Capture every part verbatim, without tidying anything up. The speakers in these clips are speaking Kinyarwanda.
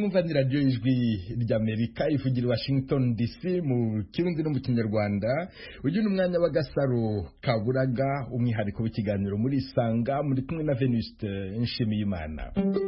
mwumva ni radio ijwi ry'Amerika ivugira i Washington D C mu kirundi no mu kinyarwanda. Uyu ni umwanya w'Agasaro Kaburaga, umwihariko w'ikiganiro muri Isanga, muri kumwe na Venuste Nshimiyimana.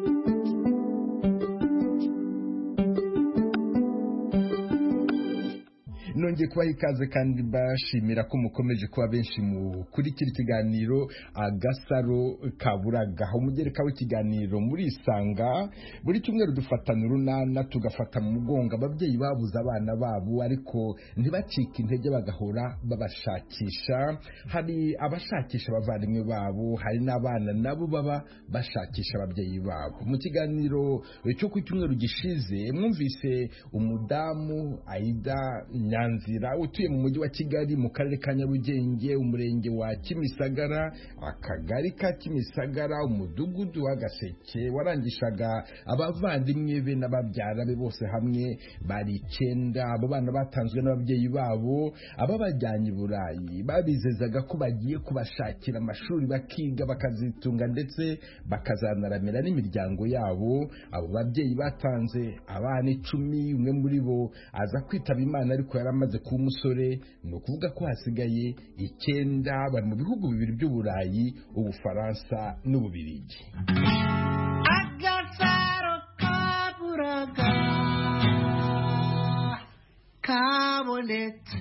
Nongeye kubaha ikaze kandi bashimira ko mukomeje kuba benshi mu kurikira ikiganiro Agasaro Kaburaga. Umugereka w'ikiganiro muri Isanga, buri cyumweru dufatana urunana tugafata mu mugongo ababyeyi babuze abana babo ariko ntibacike intege bagahora babashakisha. Hari abashakisha abavandimwe babo, hari n'abana nabo baba bashakisha ababyeyi babo. Mu kiganiro cyo ku cyumweru gishize mwumvise umudamu Aida Nyanzira utuye mu mujyi wa Kigali mu karere ka Nyarugenge, umurenge wa Kimisagara, akagari ka Kimisagara, umudugudu wa Gaseke, warangishaga abavandimwe be n'ababyara be bose hamwe bari icyenda. Abo bana batanzwe n'ababyeyi babo, ababajyanye i Burayi babizezaga ko bagiye kubashakira amashuri bakiga bakazitunga ndetse bakazanaramira n'imiryango yabo. Abo babyeyi batanze abana icumi, umwe muri bo aza kwitaba Imana ariko yaramaze kuba umusore. Ni ukuvuga ko hasigaye icyenda bari mu bihugu bibiri by'Uburayi, Ubufaransa n'Ububirigi. Agasaro Kaburaga kabonetse.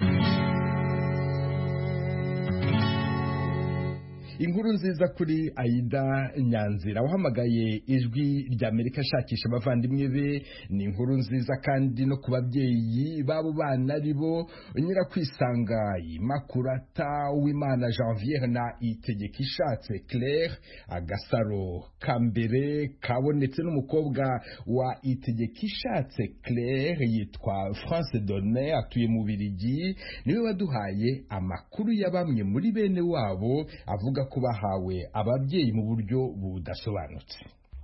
Inkuru nziza kuri Aida Nyanzira wahamagaye ijwi ry'Amerika ashakisha abavandimwe be. Ni inkuru nziza kandi no ku babyeyi babo bana aribo Nyirakwisanga Imakurata, Uwimana Janvier na Itegekishatse Claire. Agasaro kambere kabonetse n'umukobwa wa Itegekishatse Claire yitwa France Donne, atuye mu Bubiligi. Niwe waduhaye amakuru ya bamwe muri bene wabo avuga ko bahawe ababyeyi mu buryo budasobanutse.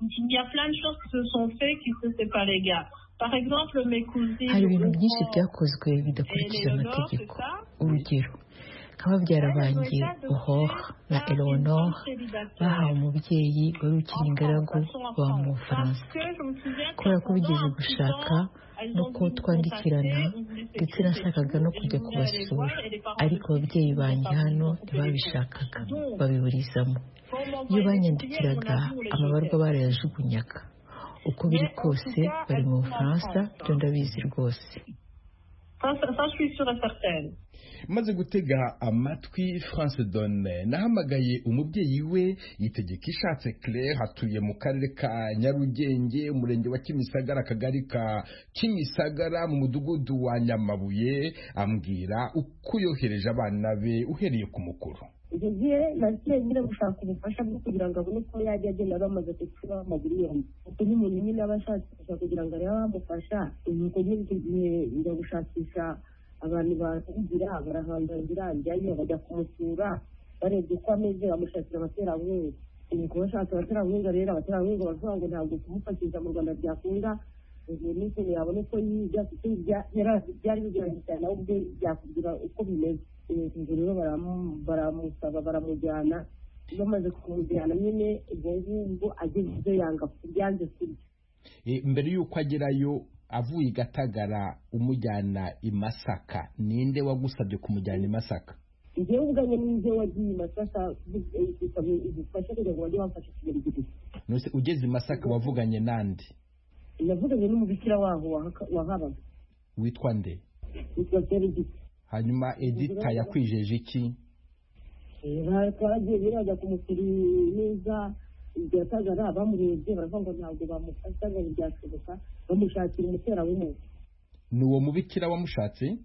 Hari ibintu byinshi byakozwe bidakurikije amategeko. Urugero, nk'ababyara banjye Aurore na Eleonore bahawe umubyeyi wari ukiri ingaragu wa mu Bufaransa. Kubera ko bigeze gushaka nuko twandikirana ndetse nashakaga no kujya kubasura, ariko ababyeyi banjye hano ntibabishakaga, babiburizamo. Iyo banyandikiraga amabarwa barayajugunyaga. Uko biri kose bari mu Bufaransa, byo ndabizi rwose. Maze gutega amatwi France Donne, nahamagaye umubyeyi we Itegekishatse Claire, hatuye mu karere ka Nyarugenge, umurenge wa Kimisagara, akagari ka Kimisagara, mu mudugudu wa Nyamabuye. Ambwira uko yohereje abana be uhereye ku mukuru. Igihe nagiye nyine gushaka ubufasha bwo kugira ngo abone ko yajya agenda bamaze gukura amaguru yombi. Uko n'umuntu nyine abashakisha kugira ngo arebe abamufasha. Nuko nyine igihe njya gushakisha abantu bazigira barahandangira njyayo bajya kumusura, barebye uko ameze bamushakira abaterankunga. Nuko bashatse abaterankunga rero abaterankunga bavuga ngo ntabwo kumufashisha mu Rwanda byakunda. Ubu niko yabone ko yiga kuko byari bigiranye cyane nawe ubwe byakubwira uko bimeze. Ubwo rero baramusaba baramujyana, bamaze kumujyana nyine ubwo ngubwo ageze ibyo yanga byanze kurya. Mbere y'uko agerayo avuye i Gatagara umujyana i Masaka, ninde wagusabye kumujyana i Masaka? Igihe uganye n'inze wagiye i Masaka igufasha kugira ngo bajye bamfasha kugera igihe. Nose ugeze i Masaka wavuganye nande? Navuganye n'umubikira waho wahabaga. Witwa nde? Witwa Serigiti. Hanyuma Edita yakwijeje iki? Baragiye birajya kumusura neza ibyo Gatagara, bamurebye baravuga ngo ntabwo bamufasha ngo byashoboka, bamushakira umuterankunga. Ni uwo mubikira wamushatse?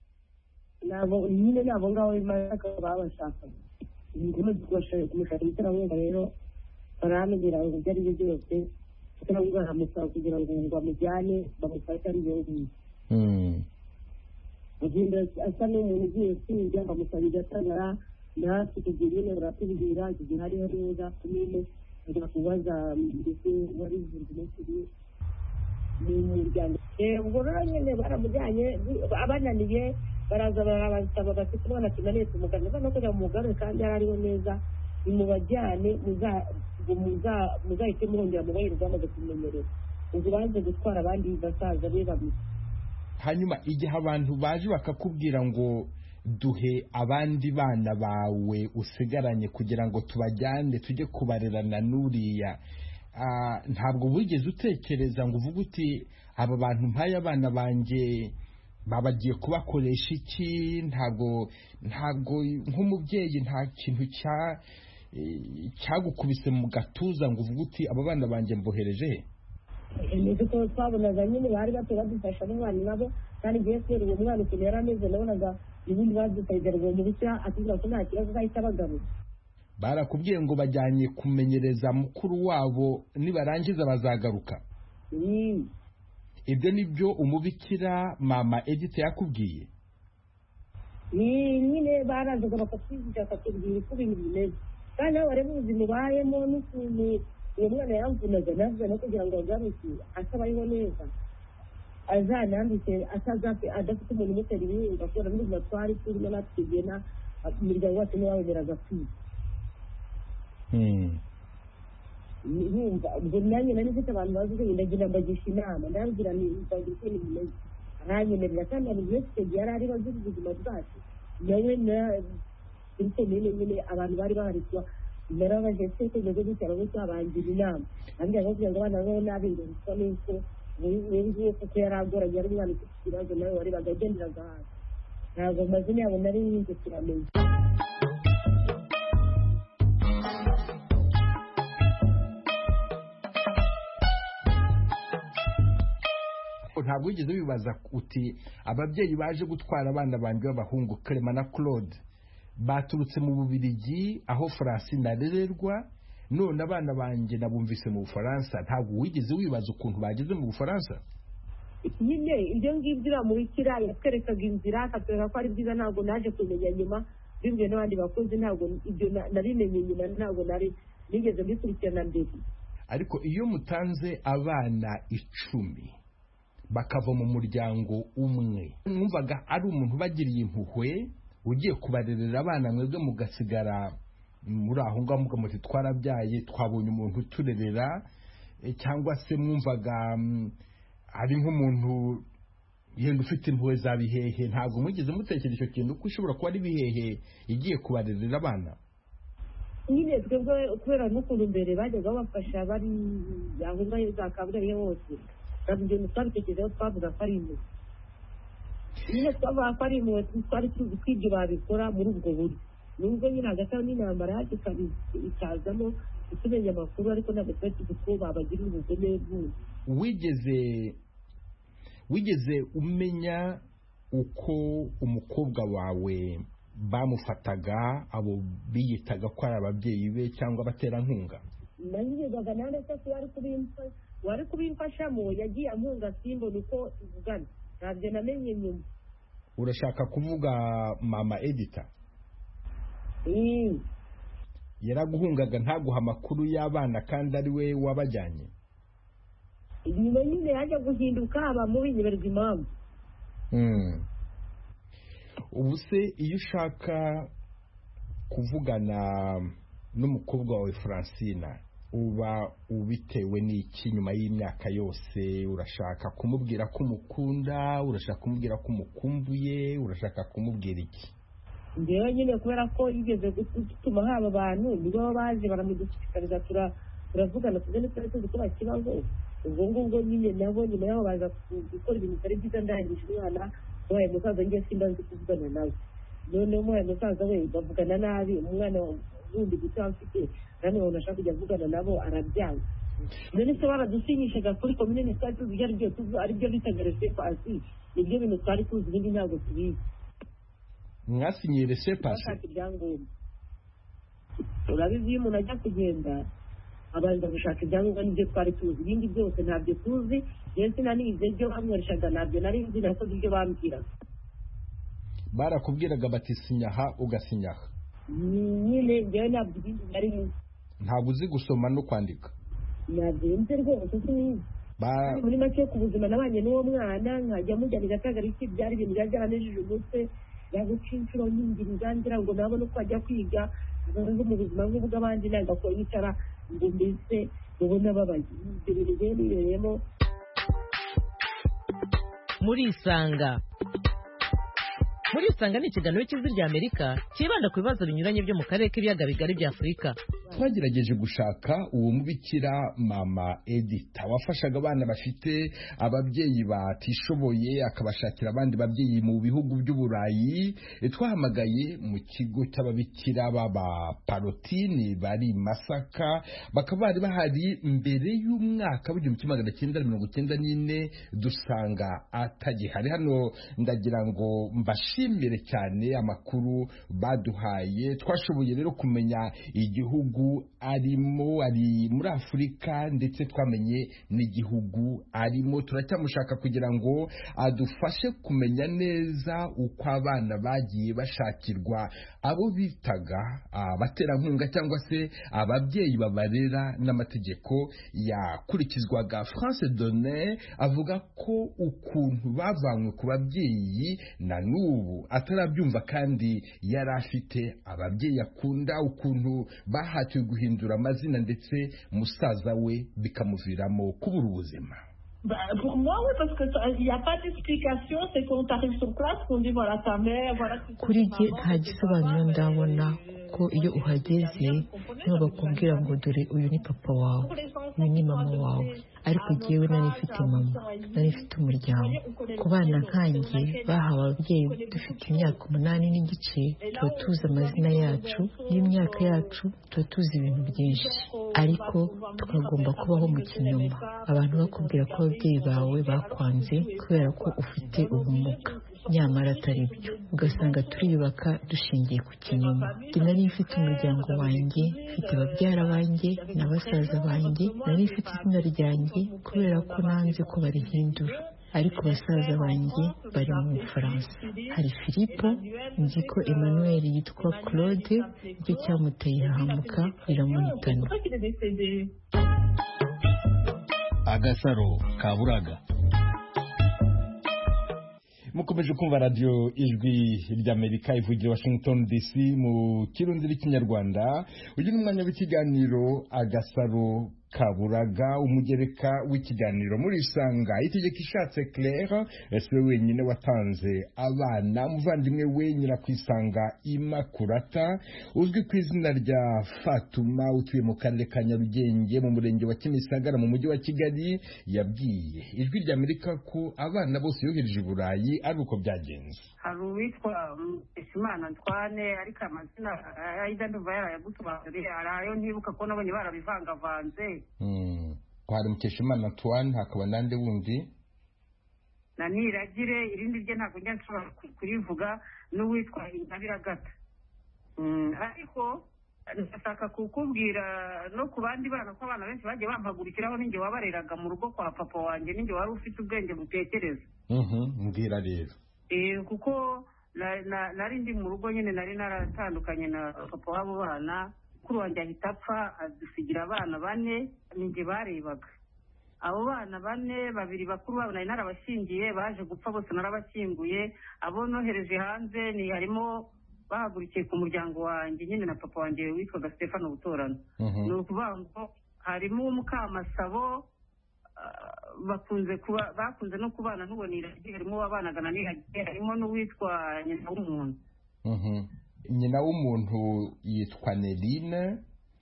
Nabo nyine nabo ngaho Masaka babashakaga. Ingoma zikoshye kumushakira umuterankunga rero baramubwira ngo byari byo byose umuterankunga aramusaba kugira ngo bamujyane bamufashe ari yongi. Mm. Agenda asa n'umuntu ugiye kwiga bamusaba Gatagara, natwe tugiye nyine baratubwira igihe hariho neza kumene kugira kubaza ndetse wari zirimo mu muryango. Ubwo rero nyine baramujyanye abananiye baraza barabasaba bati kubona kinaniye tumugana no kujya mu mugare kandi yarariho neza, nimubajyane muza muzahite murongera mubayirwa bamaze kumenyereza. ubwo baje gutwara abandi basaza be babiri. Hanyuma igihe abantu baje bakakubwira ngo duhe abandi bana bawe usigaranye kugira ngo tubajyane tujye kubarerana n'uriya, ntabwo wigeze utekereza ngo uvuge uti aba bantu mpaye abana banjye babagiye kubakoresha iki? Ntabwo ntabwo nk'umubyeyi nta kintu cya cyagukubise mu gatuza ngo uvuge uti aba bana banjye mbohereje he? Ni uko twabonaga nyine bari bato badufasha n'umwana nabo, kandi igihe kubera uwo mwana ukuntu yari ameze nabonaga ibindi badusayidera ngo mubishya atubwira ko nta kibazo azahita abagaruza. Barakubwiye ngo bajyanye kumenyereza mukuru wabo nibarangiza bazagaruka? Ibyo nibyo umubikira mama Edith yakubwiye? Ni nyine barazaga bakatwigisha bakatubwira uko ibintu bimeze, kandi nawe wareba ubuzima ubayemo n'ukuntu uwo mwana yamvunaga navuga no kugira ngo agaruke atabayeho neza, azanambike atazapfe adafite umuntu umutera ibintu kubera n'ubuzima twari turimo natwigena imiryango yacu ntiwaboneraga kwiga. Yumva ubwo nanjye nari mfite abantu bazi ubwenge ndagira mbagisha inama, ndababwira nti mbagira ukuntu bimeze, aranyemerera kandi abantu benshi icyo gihe yari ari bazi ubuzima bwacu. Nawe na ariko nyine nyine abantu bari baharitwa narabaje se ko ngeze gutera ngo cyabangira inama, ambwira ngo kugira ngo abana babo n'abingereza n'uko wewe kuko yari agoranye ari umwana ufite ikibazo nawe wari bagagenderaga hasi, ntabwo amazina yabo nari yinze turamenya. Ntabwo wigeze wibaza uti ababyeyi baje gutwara abana banjye b'abahungu Clement na Claude baturutse mu Bubiligi aho Francine arererwa, none abana banjye nabumvise mu Bufaransa? Ntabwo wigeze wibaza ukuntu bageze mu Bufaransa? Nyine ibyo ngibyo uramubikira yatwerekaga inzira akatwereka ko ari byiza, ntabwo naje kumenya nyuma bimwe n'abandi bakozi, ntabwo ibyo narimenye nyuma, ntabwo nari nigeze mbikurikirana mbere. Ariko iyo mutanze abana icumi bakava mu muryango umwe, mwumvaga ari umuntu bagiriye impuhwe ugiye kubarerera abana, mwebwe mugasigara muri aho ngaho muga muti twarabyaye twabonye umuntu uturerera, cyangwa se mwumvaga ari nk'umuntu yenda ufite impuhwe za bihehe? Ntabwo mwigeze mutekereza icyo kintu ko ushobora kuba ari bihehe igiye kubarerera abana? Nyine twebwe kubera n'ukuntu mbere bajyaga bafasha bari aho ngaho za Kabgayi hose, ntabwo twabitekerezaho, twavuga ko ari impuhwe. Nyine twavuga ko ari impuhwe, twari tuzi ko ibyo babikora muri ubwo buryo. Nubwo nyine hagati aho n'intambara yacu ikazamo tumenya amakuru, ariko ntabwo twari tuzi ko babagirira ubugome bwose. Wigeze wigeze umenya uko umukobwa wawe bamufataga abo biyitaga ko ari ababyeyi be cyangwa abaterankunga? Nanyigezaga nane se wari kubimfasha wari kubimfashamo, yagiye ampunga simbona uko tuvugana, ntabyo namenye nyuma. Urashaka kuvuga mama Edith? Yaraguhungaga ntaguha amakuru y'abana kandi ari we wabajyanye? Nyuma nyine yajya guhinduka aba mubi nyiberwa impamvu. Ubu se iyo ushaka kuvugana n'umukobwa wawe Francine uba ubitewe n'iki nyuma y'imyaka yose? Urashaka kumubwira ko umukunda, urashaka kumubwira ko umukumbuye, urashaka kumubwira iki? Ngewe nyine kubera ko yigeze gutuma haba abantu nibo baje baramudushikariza turavugana tugende twari tuzi ko bakibazo, ubwo ngubwo nyine nabo nyuma yaho baza gukora ibintu bitari byiza, ndangije umwana wabaye musaza ngiye simba nzi kuvugana nawe, noneho umuhaye musaza we bavugana nabi, umwana wundi guto afite kandi umuntu ashaka kujya avugana nabo arabyanga. None se baradusinyishaga kuri komine twari tuzi ibyo aribyo tuzi aribyo bitaga resepasi, nibyo bintu twari tuzi, ibindi ntabwo tubizi. Mwasinyiye resepasi? Urabizi iyo umuntu ajya kugenda abanza gushaka ibyangombwa n'ibyo twari tuzi, ibindi byose ntabyo tuzi. Yewe sinanize ibyo bamworeshaga ntabyo nari nzi, nakoze ibyo bambwiraga. Barakubwiraga bati sinyaha ugasinyaha? Nyine njyewe ntabwo ibindi nari nzi. Ntabwo uzi gusoma no kwandika? Ntabyo nzi rwose, sinizi. Muri make ku buzima nabanye n'uwo mwana, nkajya mujyanira akagariki, byari ibintu byari byaranejeje umutwe, yaguca inshuro nyingira nzangira ngo nabone uko ajya kwiga, ngo mu buzima bw'abandi ntabwo ko yicara ngo mbese ubona babaye ibyo bintu rero nibereyemo. murisanga murisanga ni ikiganiro cy'ijwi rya Amerika kibanda ku bibazo binyuranye byo mu karere k'ibiyaga bigari bya Afurika. Twagerageje gushaka uwo mubikira Mama Edith wafashaga abana bafite ababyeyi batishoboye akabashakira abandi babyeyi mu bihugu by'Uburayi. Twahamagaye mu kigo cy'ababikira baba Parotini bari Masaka, bakaba bari bahari mbere y'umwaka w'igihumbi kimwe magana cyenda mirongo cyenda n'ine, dusanga atagihari. Hano ndagira ngo mbashimire cyane amakuru baduhaye. Twashoboye rero kumenya igihugu arimo, ari muri Afurika, ndetse twamenye n'igihugu arimo. Turacyamushaka kugira ngo adufashe kumenya neza uko abana bagiye bashakirwa abo bitaga abaterankunga cyangwa se ababyeyi babarera n'amategeko yakurikizwaga. France Donne avuga ko ukuntu bavanywe ku babyeyi na n'ubu atarabyumva, kandi yari afite ababyeyi akunda, ukuntu bahatiwe guhindura amazina ndetse musaza we bikamuviramo kubura ubuzima. Bah, pour moi, oui, parce qu'il n'y a pas d'explication, c'est qu'on t'arrive sur place, qu'on dit voilà ta mère, voilà tout ça. Kuri jye nta gisobanuro ndabona, ko iyo uhageze niho bakubwira ngo dore uyu ni papa wawe, uyu ni mama wawe. Ariko jyewe nari mfite mama, nari mfite umuryango. Ku bana nkanjye bahawe ababyeyi dufite imyaka umunani n'igice, tuba tuzi amazina yacu n'imyaka yacu, tuba tuzi ibintu byinshi, ariko tukagomba kubaho mu kinyoma. Abantu bakubwira ko ababyeyi bawe bakwanze kubera ko ufite ubumuga, nyamara atari byo. Ugasanga turiyubaka dushingiye ku kinyoma. Nari mfite umuryango wanjye, mfite babyara banjye na basaza banjye, nari mfite izina ryanjye kubera ko nanze ko barihindura. Ariko basaza banjye bari mu Bufaransa. Hari Filipo, nzi ko Emmanuel yitwa Claude, icyo cyamuteye ihahamuka riramuhitana. Agasaro Kaburaga. Mukomeje kumva radio Ijwi ry'Amerika ivugira Washington D C mu kirundi n'ikinyarwanda. Uyu ni umwanya w'ikiganiro Agasaro Kaburaga, umugereka w'ikiganiro muri Isanga. Itegeko ishatse Claire ese wenyine watanze abana, muvandimwe we nyina kwisanga Imakurata uzwi ku izina rya Fatuma, utuye mu karere ka Nyarugenge mu murenge wa Kimisagara mu mujyi wa Kigali, yabwiye Ijwi ry'Amerika ko abana bose yohereje i Burayi ari uko byagenze. Hari uwitwa Mukeshimana Antoine, ariko amazina ayida nduva yarayagusobanuriye, arayo ntibuka ko nabonye barabivangavanze. Mm. Hari Mukeshimana Antoine, hakaba nande wundi na Niragire, irindi rye ntabwo njya nshobora kurivuga, n'uwitwa Ingabiragata. Mm. Ariko ndashaka kukubwira no ku bandi bana ko abana benshi bagiye bampagurikiraho, ninjye wabareraga mu rugo kwa papa wanjye, ninjye wari ufite ubwenge butekereza. Mhm. Mbwira rero. Eh, kuko nari ndi mu rugo nyine, nari naratandukanye na papa w'abo bana. Kuri wanjye ahita apfa, adusigira abana bane, ninjye barebaga abo bana bane. Babiri bakuru babo nari narabashingiye, baje gupfa bose narabashyinguye. Abo nohereje hanze ni harimo bahagurikiye ku muryango wanjye nyine na papa wanjye witwaga Stefano Butorano. Ni ukuvuga ngo harimo Mukamasabo, bakunze kuba bakunze no kubana ntubonira, harimo abanaga na Niragire, harimo n'uwitwa nyina w'umuntu. Mhm. Nyina w'umuntu yitwa Neline.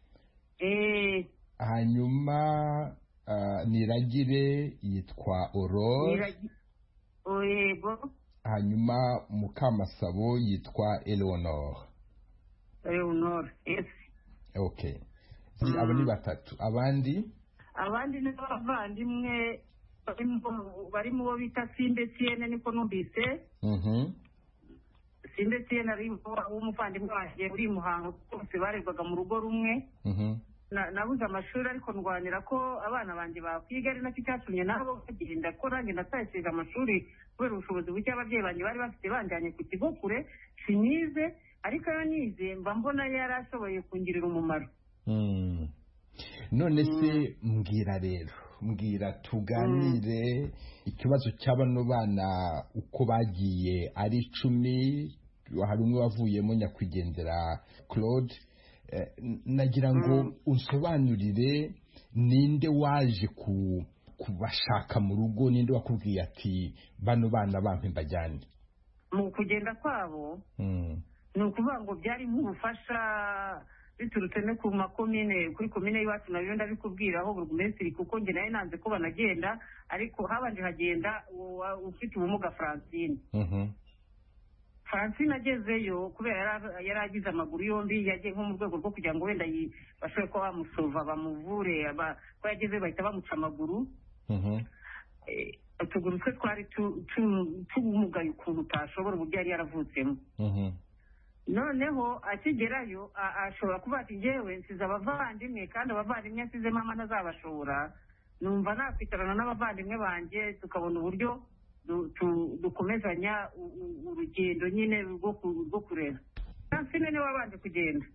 Eh. Hanyuma uh, Niragire yitwa Aurore. Oyego. Hanyuma Mukamasabo yitwa Eleonore. Eleonore, yes. Okay. Mm. Abo ni batatu. Abandi? Abandi ni abavandimwe bari mu bo bita Simbe Tiene, niko numvise. Mhm. Simbe Tiene ari umuvandimwe wanjye uri Muhanga, bose barerwaga mu rugo rumwe. Mhm. Nabuze amashuri, ariko ndwanira ko abana banjye bakwiga, ari nacyo cyatumye nabo bagenda ko nanjye ndatashije amashuri kubera ubushobozi buke ababyeyi banjye bari bafite, banjyanye ku kigo kure sinize, ariko yo nize mba mbona yari ashoboye kungirira umumaro. Mm. None se mbwira rero, mbwira tuganire ikibazo cy'abano bana uko bagiye ari icumi. Hari umwe wavuyemo nyakwigendera Claude. Nagira ngo unsobanurire ninde waje kubashaka mu rugo ninde wakubwiye ati bano bana bampe mbajyane? mu kugenda kwabo ni ukuvuga ngo byari nk'ubufasha biturutse no ku makomine kuri komine y'iwacu nayo ndabikubwiraho burugumesitiri kuko njye nayo nanze ko banagenda ariko habanje hagenda ufite ubumuga Francine. Francine agezeyo kubera yari agize amaguru yombi yagiye nko mu rwego rwo kugira ngo wenda bashobore ko bamusova bamuvure ko yagezeyo bahita bamuca amaguru. utuguru twe twari tumugaye ukuntu utashobora uburyo yari yaravutsemo. Noneho akigerayo ashobora kuba ati njyewe nsize abavandimwe kandi abavandimwe nsize mama ntazabashobora, numva nakwicarana n'abavandimwe banjye tukabona uburyo dukomezanya urugendo nyine rwo kurera. Francine niwe wabanje kugenda.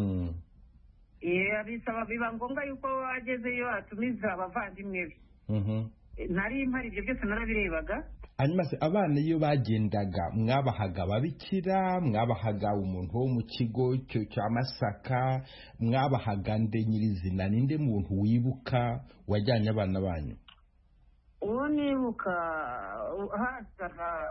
Bisaba biba ngombwa yuko agezeyo atumiza abavandimwe be. Nari mpari ibyo byose narabirebaga. Hanyuma se abana iyo bagendaga mwabahaga ababikira, mwabahaga umuntu wo mu kigo cya Masaka, mwabahaga nde nyirizina? Ninde muntu wibuka wajyanye abana banyu? Uwo nibuka hazaga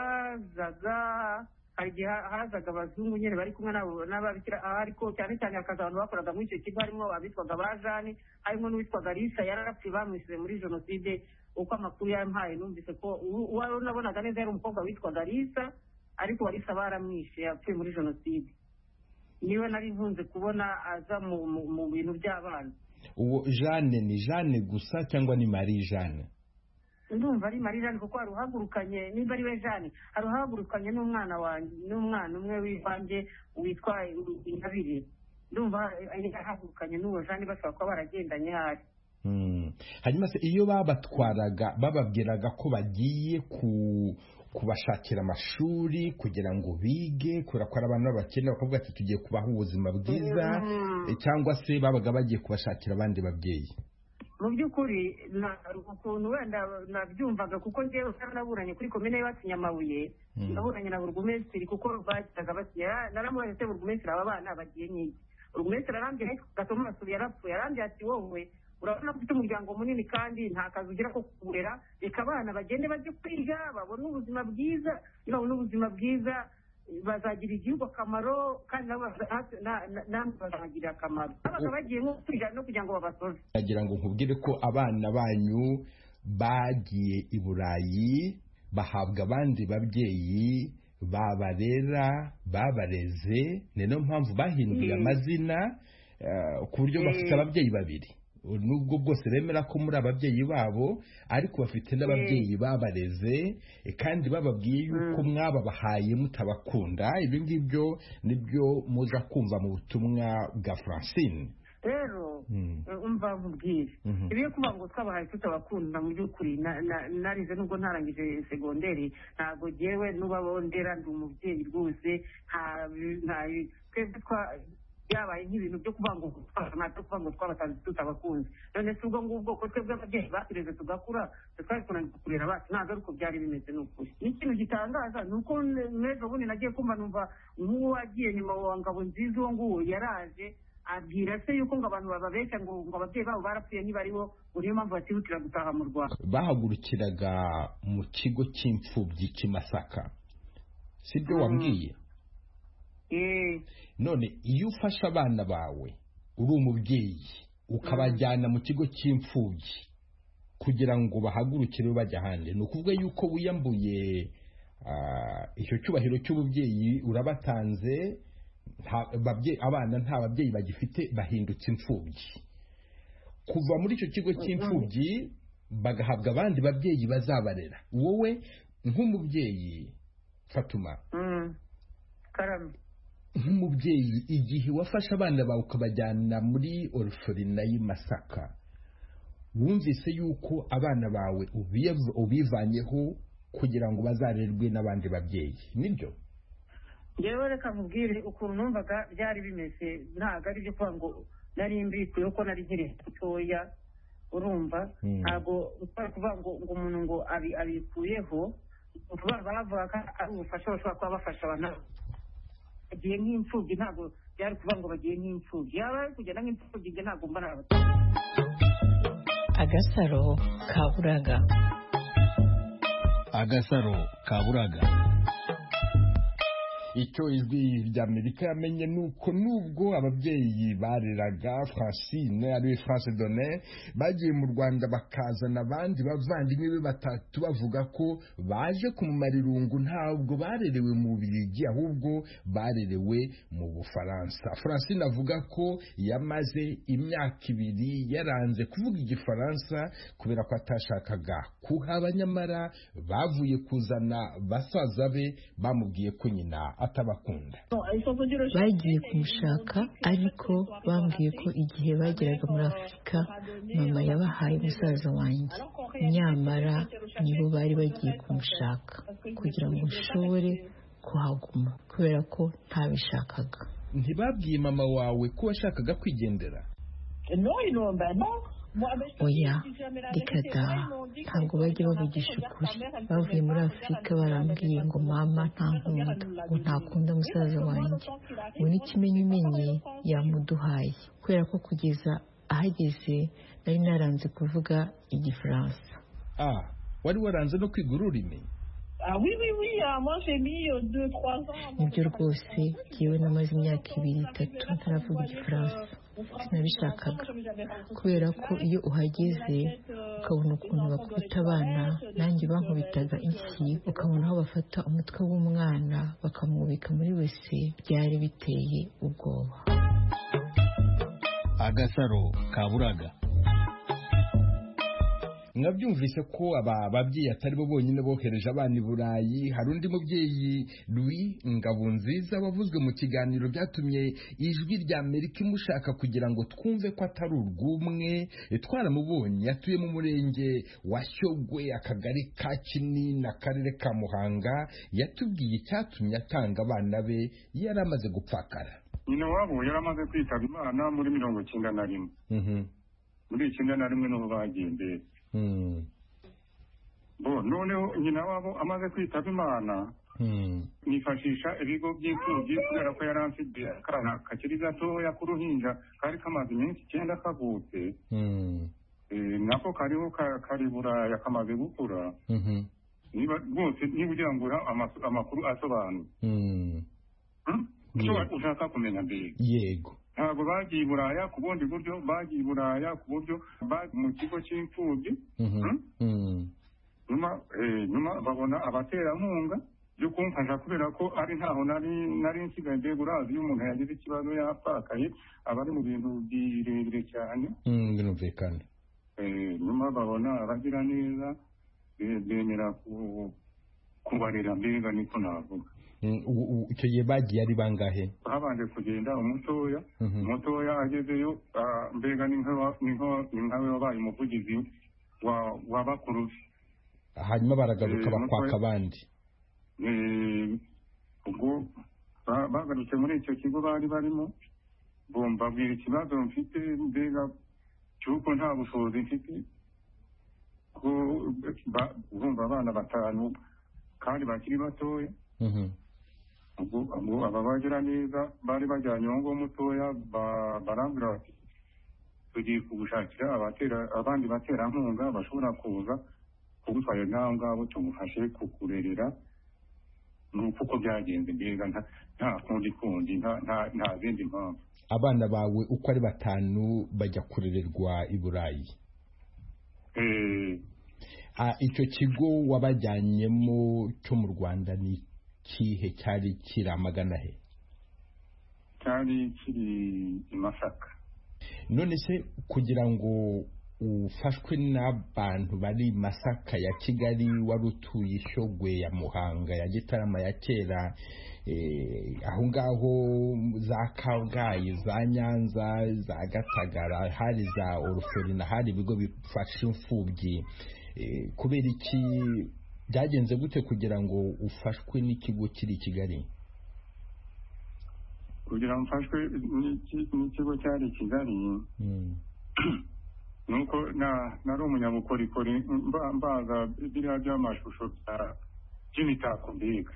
hazaga hazaga abazungu nyine bari kumwe n'ababikira, ariko cyane cyane hakaza abantu bakoraga muri icyo kigo harimo abitwaga ba Jane, harimo n'uwitwaga Lisa yararapfuye bamwisize muri jenoside. Uko amakuru yampaye numvise ko uwo nabonaga neza yari umukobwa witwaga Lisa, ariko Lisa baramwishe yapfuye muri jenoside. Niwe nari nkunze kubona aza mu bintu by'abana. Uwo Jane ni Jane gusa cyangwa ni Marie Jane? Ndumva ari Marie Jane kuko hari uhagurukanye, nimba ari we Jane, hari uhagurukanye n'umwana wanjye n'umwana umwe w'ivanjye witwa Ingabire. Ndumva ahagurukanye n'uwo Jane bashobora kuba baragendanye hari. Hanyuma se iyo babatwaraga bababwiraga ko bagiye kubashakira amashuri kugira ngo bige, kubera ko ari abantu b'abakene bakavuga ati tugiye kubaha ubuzima bwiza, cyangwa se babaga bagiye kubashakira abandi babyeyi? Mu by'ukuri ukuntu wenda nabyumvaga kuko njyewe naburanye kuri komine y'iwacu Nyamabuye, naburanye na burugumesitiri kuko bagiraga basinya, naramubonye se burugumesitiri aba bana bagiye nyine. Burugumesitiri arambwira gatuma basubira yarapfuye, arambwira ati wowe urabona ko ufite umuryango munini kandi nta kazi ugira ko kurera, reka abana bagende bajye kwiga babone ubuzima bwiza, babone ubuzima bwiza bazagira igihugu akamaro kandi namwe bazagirira akamaro. Abaga bagiye nko kwiga no kugira ngo babasoze. Nagira ngo nkubwire ko abana banyu bagiye i Burayi bahabwa abandi babyeyi babarera babareze, niyo mpamvu bahinduye amazina ku buryo bafite ababyeyi babiri. Nubwo bwose bemera ko muri ababyeyi babo, ariko bafite n'ababyeyi babareze kandi bababwiye yuko mwababahaye mutabakunda. Ibyo ngibyo nibyo muza kumva mu butumwa bwa Francine. Rero umva nkubwire, ibiyo kuvuga ngo twabahaye tutabakunda mu by'ukuri narize nubwo ntarangije segonderi, ntabwo jyewe n'ubabondera ndi umubyeyi rwose, byabaye nk'ibintu byo kuvuga ngo ntabwo kuvuga ngo twabatanze tutabakunze. None si ubwo ngubwo ko twebwe ababyeyi batureze tugakura twari kunanirwa kurera abacu, ntabwo ari uko byari bimeze. Ni ukuri n'ikintu gitangaza ni uko n'ejo bundi nagiye kumva numva nk'uwo wagiye nyuma wa Ngabonziza, uwo nguwo yaraje abwira se yuko ngo abantu bababeshya ngo ngo ababyeyi babo barapfuye ntibariho, niyo mpamvu batihutira gutaha mu Rwanda. Bahagurukiraga mu kigo cy'imfubyi cy'i Masaka, sibyo wambwiye? None iyo ufashe abana bawe uri umubyeyi ukabajyana mu kigo cy'imfubyi kugira ngo bahagurukire bajya ahandi, ni ukuvuga yuko wiyambuye icyo cyubahiro cy'ububyeyi, urabatanze, abana nta babyeyi bagifite, bahindutse imfubyi. Kuva muri icyo kigo cy'imfubyi bagahabwa abandi babyeyi bazabarera. Wowe nk'umubyeyi Fatuma, nk'umubyeyi igihe wafashe abana bawe ukabajyana muri orphelinat y'i Masaka, wumvise yuko abana bawe ubivanyeho kugira ngo bazarerwe n'abandi babyeyi, nibyo? Njyewe reka nkubwire ukuntu numvaga byari bimeze, ntabwo ari byo kuvuga ngo nari mbikuye ko nari nkiri mutoya, urumva ntabwo utari kuvuga ngo ngo umuntu ngo abikuyeho, bavuga ko ari ubufasha bashobora kuba bafasha abantu bagiye nk'imfubyi. Ntabwo byari kuvuga ngo bagiye nk'imfubyi, yaba ari kugenda nk'imfubyi njye ntabwo mba narabatanga. agasaro kaburaga. agasaro kaburaga. icyo ijwi rya Amerika yamenye nuko nubwo ababyeyi bareraga Francine ariwe France Donne bagiye mu Rwanda bakazana abandi bavandimwe be batatu bavuga ko baje kumumara irungu, ntabwo barerewe mu Bubiligi ahubwo barerewe mu Bufaransa. Francine avuga ko yamaze imyaka ibiri yaranze kuvuga Igifaransa kubera ko atashakaga kuhaba, nyamara bavuye kuzana basaza be bamubwiye ko nyina atabakunda. Bagiye kumushaka ariko bambwiye ko igihe bageraga muri Afurika mama yabahaye musaza wanjye, nyamara nibo bari bagiye kumushaka kugira ngo nshobore kuhaguma kubera ko ntabishakaga. Ntibabwiye mama wawe ko washakaga kwigendera? Oya, reka da, ntabwo bajya bavugisha ukuri. Bavuye muri Afurika barambwiye ngo mama nta nkunda, ngo ntakunda musaza wanjye, ngo n'ikimenyimenyi yamuduhaye, kubera ko kugeza ahageze nari naranze kuvuga Igifaransa. Ah, wari waranze no kwiga ururimi? Nibyo rwose, jyewe namaze imyaka ibiri itatu ntaravuga Igifaransa. Sinabishakaga kubera ko iyo uhageze ukabona ukuntu bakubita abana, nanjye bankubitaga inshyi, ukabona aho bafata umutwe w'umwana bakamwubika muri wese, byari biteye ubwoba. agasaro kaburaga. Mwabyumvise ko aba babyeyi atari bo bonyine bohereje abana i Burayi. Hari undi mubyeyi Louis Ngabonziza wavuzwe mu kiganiro byatumye ijwi rya Amerika imushaka kugira ngo twumve ko atari urw'umwe. Twaramubonye atuye mu murenge wa Shyogwe, akagari ka Kinini n'akarere ka Muhanga. Yatubwiye icyatumye atanga abana be yari amaze gupfakara. Nyina wabo yari amaze kwitaba Imana muri mirongo icyenda na rimwe. Muri icyenda na rimwe niho bagendeye. Mm. Bo noneho nyina wabo amaze kwitaba Imana, mm. nifashisha ibigo by'imfubyi kubera ko yari afite akana kakiri gatoya k'uruhinja kari kamaze iminsi icyenda kavutse. mm. e, nako kariho kari Buraya kamaze gukura. mm-hmm. niba rwose niba ugira ngo amakuru asobanura. mm. hmm? yeah. ushaka kumenya mbere. Yego. ntabwo bagiye i Buraya ku bundi buryo, bagiye i Buraya ku buryo mu kigo cy'imfubyi. nyuma nyuma babona abaterankunga byo kumfasha kubera ko ari ntaho nari nari nsigaye mbega urazi iyo umuntu yagize ikibazo yapfakaye aba ari mu bintu birebire cyane. birumvikana. nyuma babona abagira neza bemera kubarera mbega niko navuga. icyo gihe bagiye ari bangahe? habanje kugenda umutoya. umutoya agezeyo mbega ni nkawe wabaye umuvugizi wa bakuru. hanyuma baragaruka bakwaka abandi. ubwo bagarutse muri icyo kigo bari barimo, mbabwira ikibazo mfite mbega cy'uko nta bushobozi mfite, ko bumva abana batanu kandi bakiri batoya. ubwo aba bagira neza bari bajyanye uwo nguwo mutoya, barambwira bati tugiye kugushakira abandi baterankunga bashobora kuza kugutwara n'aho ngabo tumufashe kukurerera. ni uko byagenze mbega nta kundi kundi nta zindi mpamvu. abana bawe uko ari batanu bajya kurererwa i Burayi. icyo kigo wabajyanyemo cyo mu Rwanda ni kihe? cyari kiri amagana he? cyari kiri i Masaka. none se kugira ngo ufashwe n'abantu bari Masaka ya Kigali, wari utuye Shyogwe ya Muhanga ya Gitarama ya kera, aho ngaho za Kabgayi za Nyanza za Gatagara hari za Orphelina, hari ibigo bifasha imfubyi. kubera iki byagenze gute kugira ngo ufashwe n'ikigo kiri i Kigali? kugira ngo mfashwe n'ikigo cyari i Kigali nuko nari umunyabukorikori mbaza biriya by'amashusho by'imitako mbega.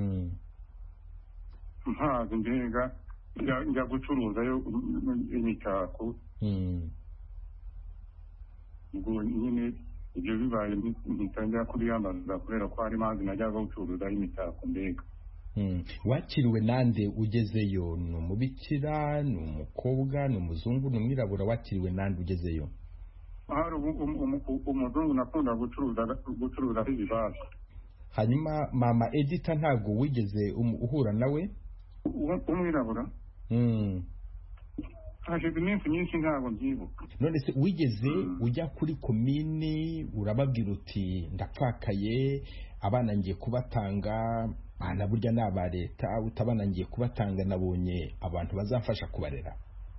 mpazi mbega njya gucuruzayo imitako. ubwo nyine ibyo bibaye mpita njya kuriyambaza kubera ko hari mazi najyaga gucuruzaho imitako mbega. Wakiriwe nande ugezeyo? Ni umubikira, ni umukobwa, ni umuzungu, ni umwirabura? Wakiriwe nande ugezeyo? Hari umuzungu nakunda gucuruza gucuruza ibibazo. Hanyuma mama Edita ntabwo wigeze uhura nawe? Umwirabura? Mm. Hashize iminsi myinshi ntabwo mbyibuka. None se wigeze ujya kuri komini urababwira uti ndapfakaye, abana ngiye kubatanga, bana burya n'aba leta, utabana ngiye kubatanga, nabonye abantu bazafasha kubarera?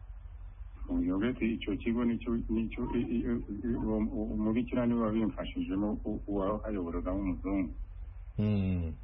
Uyobete icyo kigo nicyo nicyo umubikira niwe wabimfashijemo uwahayoboraga umuzungu. Mm.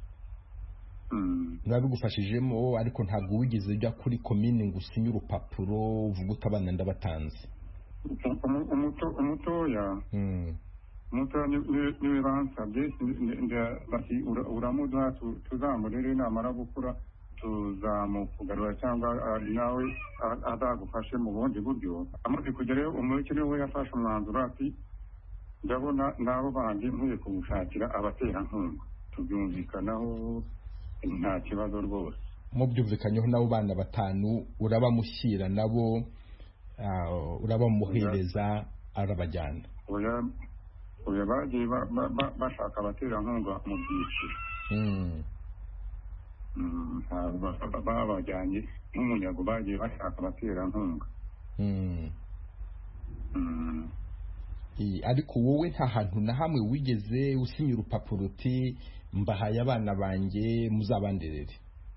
Mm. Nabigufashijemo ariko ntabwo wigeze ujya kuri komine ngo usinye urupapuro uvuga utabana ndabatanze? Umuto umutoya. Mm. Umutoya niwe bansabye bati uramuduha tuzamurere namara gukura tuzamukugarura cyangwa nawe azagufashe mu bundi buryo. Amaze kugerayo umubikira we yafashe umwanzuro ati ndabona nabo bandi nkwiye kumushakira abaterankunga. Tubyumvikanaho nta kibazo rwose. Mubyumvikanyeho nabo bana batanu urabamushyira nabo urabamuhereza arabajyana? Oya oya bagiye bashaka abaterankunga mu byiciro. Mm. Mm, babajyanye nk'umunyago bagiye bashaka abaterankunga. Mm. Mm. Ariko wowe nta hantu na hamwe wigeze usinya urupapuro uti mbahaye abana banjye muzabanderere?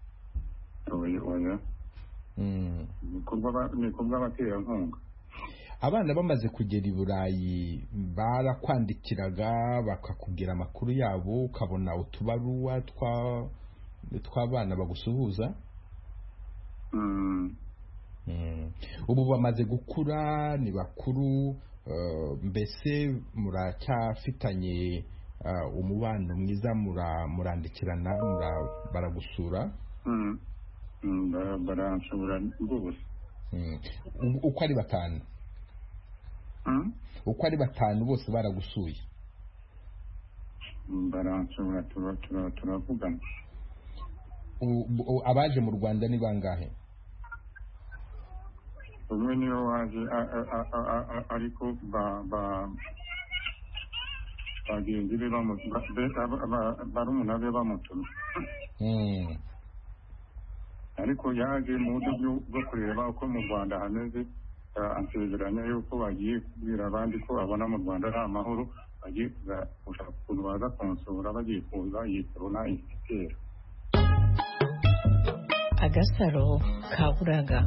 Oya oya. Mm. Ni kubwa abaterankunga. Abana bamaze kugera i Burayi barakwandikiraga bakakubwira amakuru yabo, ukabona utubaruwa twa tw'abana bagusuhuza? Mm. Mm. Ubu bamaze gukura, ni bakuru, mbese muracyafitanye umubano mwiza, murandikirana, baragusura? Mm. Baransura rwose. Uko ari batanu? Uko ari batanu bose baragusuye? Baransura turavugana. Abaje mu Rwanda ni bangahe? Umwe niwe waje ariko bagenzi be barumuna be bamutumye. Ariko yaje mu buryo bwo kureba uko mu Rwanda hameze, ansezeranya yuko bagiye kubwira abandi ko abona mu Rwanda ari amahoro, bagiye gushaka ukuntu baza konsura, bagiye kuza yikorona igitero. Agasaro Kaburaga.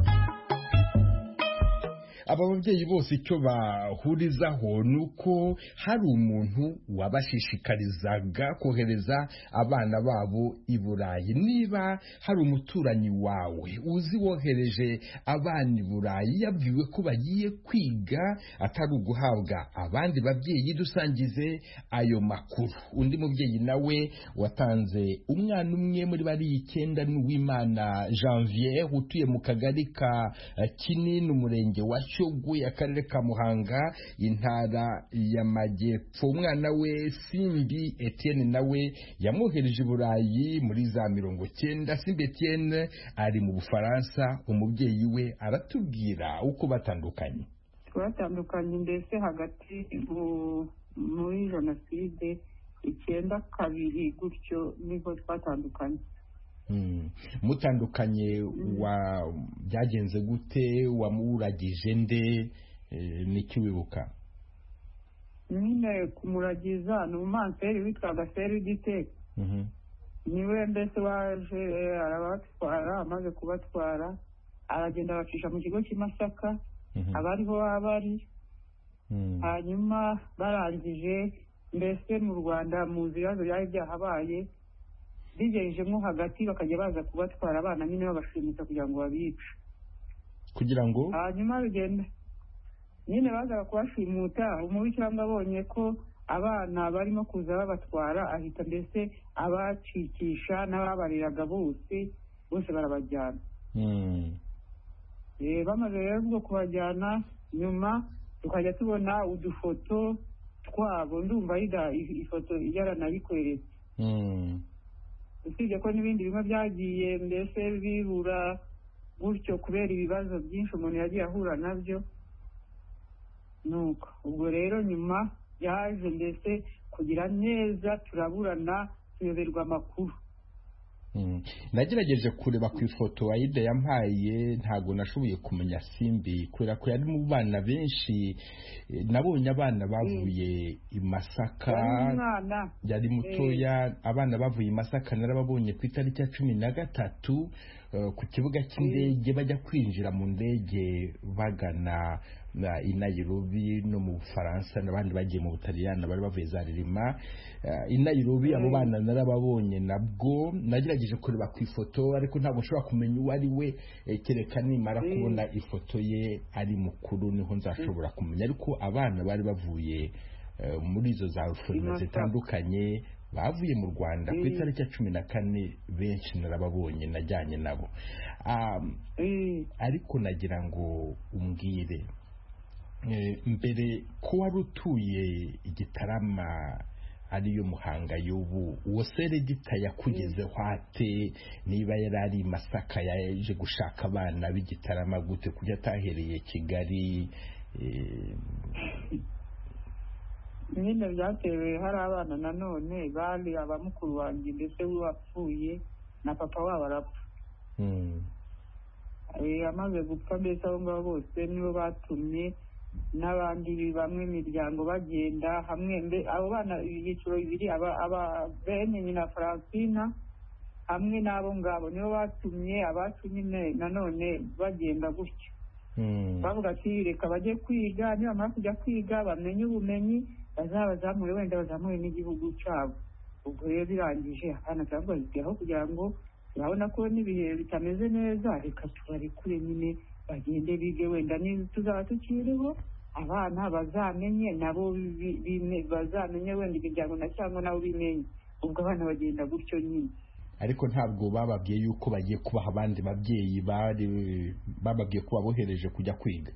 Aba babyeyi bose icyo bahurizaho nuko hari umuntu wabashishikarizaga kohereza abana babo i Burayi. Niba hari umuturanyi wawe uzi wohereje abana i Burayi yabwiwe ko bagiye kwiga atari uguhabwa abandi babyeyi, dusangize ayo makuru. Undi mubyeyi nawe watanze umwana umwe muri bari icyenda n'Uwimana Janvier utuye mu kagari ka Kinini umurenge wa Shyogwe akarere ka Muhanga intara y'Amajyepfo. Umwana we Simbi Etienne nawe yamwohereje i Burayi muri za mirongo cyenda. Simbi Etienne ari mu Bufaransa. Umubyeyi we aratubwira uko batandukanye. Twatandukanye mbese hagati muri jenoside icyenda kabiri gutyo niho twatandukanye. Mm. Mutandukanye wa byagenze gute? Wamuragije nde? E, niki wibuka? Nyine kumuragiza ni umumanseri witwaga Seridite. Mhm. Niwe mbese waje arabatwara, amaze kubatwara aragenda abacisha mu kigo cy'Imasaka. Mm-hmm. Abariho abari. Mm. Hanyuma barangije mbese mu Rwanda mu bibazo byari byahabaye bigejejemo hagati bakajya baza kubatwara abana nyine babashimuta kugira ngo babice, kugira ngo hanyuma bigenda nyine bazaga kubashimuta. Umubikira abonye ko abana barimo kuza babatwara ahita mbese abacikisha n'ababariraga bose bose barabajyana. Mm. Eh bamaze rero kubajyana nyuma tukajya tubona udufoto twabo, ndumva ida ifoto yaranabikweretse. usibye ko n'ibindi bimwe byagiye mbese bibura gutyo kubera ibibazo byinshi umuntu yagiye ahura nabyo. nuko ubwo rero nyuma yaje mbese kugira neza turaburana tuyoberwa amakuru. nagerageje kureba ku ifoto Aida yampaye, ntago nashoboye kumenya Simbi kubera ko yari mu bana benshi. Nabonye abana bavuye i Masaka, yari mutoya. Abana bavuye i Masaka narababonye ku itariki ya cumi na gatatu ku kibuga cy'indege bajya kwinjira mu ndege bagana i Nairobi no mu Bufaransa, n'abandi bagiye mu Butaliyani bari bavuye za Ririma. i Nairobi abo bana narababonye nabwo. Nagerageje kureba ku ifoto ariko ntabwo nshobora kumenya uwo ari we, kereka nimara kubona ifoto ye ari mukuru niho nzashobora kumenya. Ariko abana bari bavuye muri izo za foruma zitandukanye bavuye mu Rwanda ku itariki ya cumi na kane, benshi narababonye, najyanye nabo. ariko nagira ngo umbwire, mbere ko wari utuye Igitarama ariyo Muhanga y'ubu, uwo Seregita yakugezeho ate? niba yari ari Masaka yaje gushaka abana b'Igitarama gute kujya atahereye Kigali? nyine byatewe hari abana nanone bari abamukuru wanjye mbese wapfuye na papa wabo arapfa. amaze gupfa mbese abo ngabo bose nibo batumye n'abandi bamwe imiryango bagenda hamwe. abo bana ibyiciro bibiri, aba bene nyina Francina hamwe n'abo ngabo nibo batumye abacu nyine nanone bagenda gutyo. bavuga ati reka bajye kwiga, nibamara kujya kwiga bamenye ubumenyi bazabazamure, wenda bazamure n'igihugu cyabo. ubwo rero birangije abana cyangwa bazigeraho kugira ngo turabona ko n'ibihe bitameze neza, reka tubarekure nyine bagende bige, wenda tuzaba tukiriho abana bazamenye nabo bazamenye, wenda imiryango na cyangwa nabo bimenye. ubwo abana bagenda gutyo nyine. ariko ntabwo bababwiye yuko bagiye kubaha abandi babyeyi, bari bababwiye ko babohereje kujya kwiga?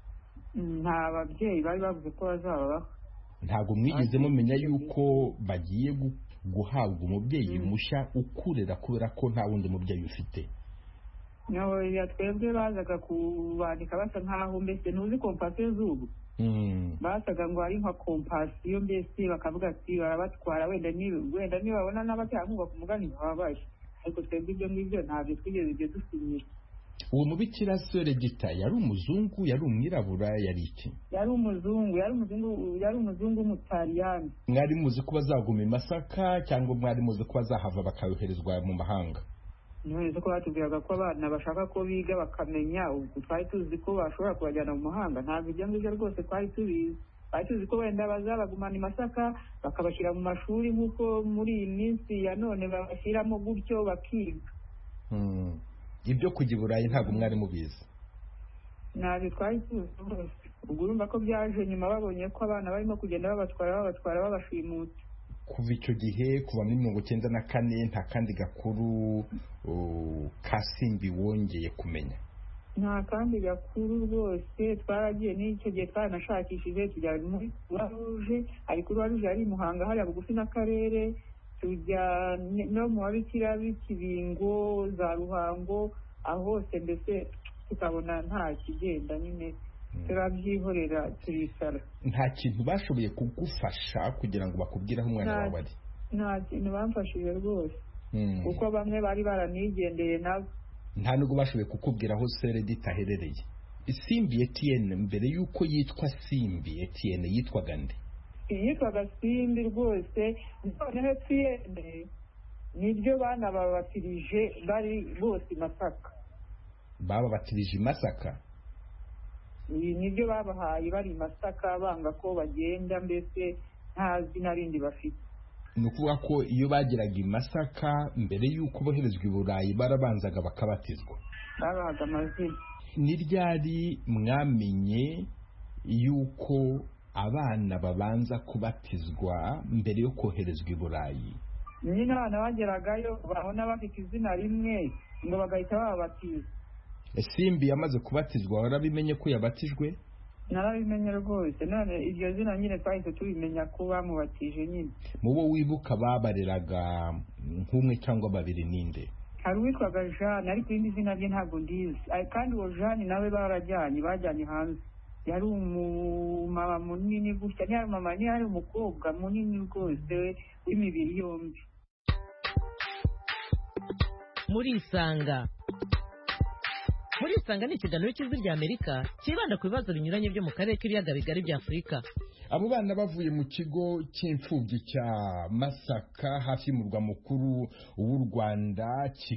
nta babyeyi bari bavuze ko bazababaho. ntabwo mwigeze mumenya yuko bagiye guhabwa umubyeyi mushya ukurera kubera ko nta wundi mubyeyi ufite? ya twebwe bazaga kubandika basa nkaho mbese ntuzi kompasiyo z'ubu, basaga ngo ari nka kompasiyo mbese bakavuga ati barabatwara, wenda wenda nibabona n'abaterankunga ku mugani ntibabaje. ariko twebwe ibyo ngibyo ntabyo twigeze ibyo dusinyira. uwo mubikira Seregita yari umuzungu, yari umwirabura, yari iki? yari umuzungu yari umuzungu yari umuzungu w'umutaliyani. mwari muzi ko bazaguma i Masaka cyangwa mwari muzi ko bazahava bakayoherezwa mu mahanga? none ko batubwiraga ko abana bashaka ko biga bakamenya, ubwo twari tuzi ko bashobora kubajyana mu mahanga. ntabwo ibyo ngibyo rwose twari tubizi. twari tuzi ko wenda bazabagumana i Masaka bakabashyira mu mashuri nk'uko muri iyi minsi ya none babashyiramo gutyo bakiga. ibyo kujya i Burayi ntabwo mwari mubizi? ntabwo twari tuzi rwose. ubwo urumva ko byaje nyuma babonye ko abana barimo kugenda babatwara babatwara babashimutse. kuva icyo gihe, kuva muri mirongo icyenda na kane, nta kandi gakuru ka Simbi wongeye kumenya? nta kandi gakuru rwose. twaragiye n'icyo gihe twaranashakishije tujya muri Croix Rouge, ari Croix Rouge ari i Muhanga hariya bugufi n'akarere, tujya no mu Babikira b'Ikibingo za Ruhango, aho hose mbese tukabona nta kigenda, nyine turabyihorera turisara. nta kintu bashoboye kugufasha kugira ngo bakubwire aho umwana wawe ari? nta kintu bamfashije rwose, kuko bamwe bari baranigendeye nabo. nta nubwo bashoboye kukubwira aho Seregita aherereye? Simbi Etienne mbere y'uko yitwa Simbi Etienne yitwaga nde? yitwaga Simbi rwose. noneho Etienne nibyo bana babatirije bari bose i Masaka. bababatirije i Masaka? nibyo babahaye bari i Masaka, banga ko bagenda, mbese nta zina rindi bafite. ni ukuvuga ko iyo bageraga i Masaka mbere y'uko boherezwa i Burayi barabanzaga bakabatizwa? babahaga amazina. ni ryari mwamenye y'uko abana babanza kubatizwa mbere yo koherezwa i Burayi? nyine abana bageragayo babona bafite izina rimwe ngo bagahita bababatiza. Simbi yamaze kubatizwa warabimenye ko yabatijwe? narabimenye rwose none iryo zina nyine twahise tubimenya ko bamubatije nyine. mu bo wibuka babareraga nk'umwe cyangwa babiri ninde? hari uwitwaga Jeanne ariko irindi zina rye ntabwo ndizi, kandi uwo Jeanne nawe barajyanye bajyanye hanze. yari umumama munini gutya, ntiyari umumama ntiyari umukobwa munini rwose w'imibiri yombi. muri isanga muri isanga ni ikiganiro cy'ijwi rya Amerika kibanda ku bibazo binyuranye byo mu karere k'ibiyaga bigari bya Afurika. abo bana bavuye mu kigo cy'imfubyi cya Masaka hafi y'umurwa mukuru w'u Rwanda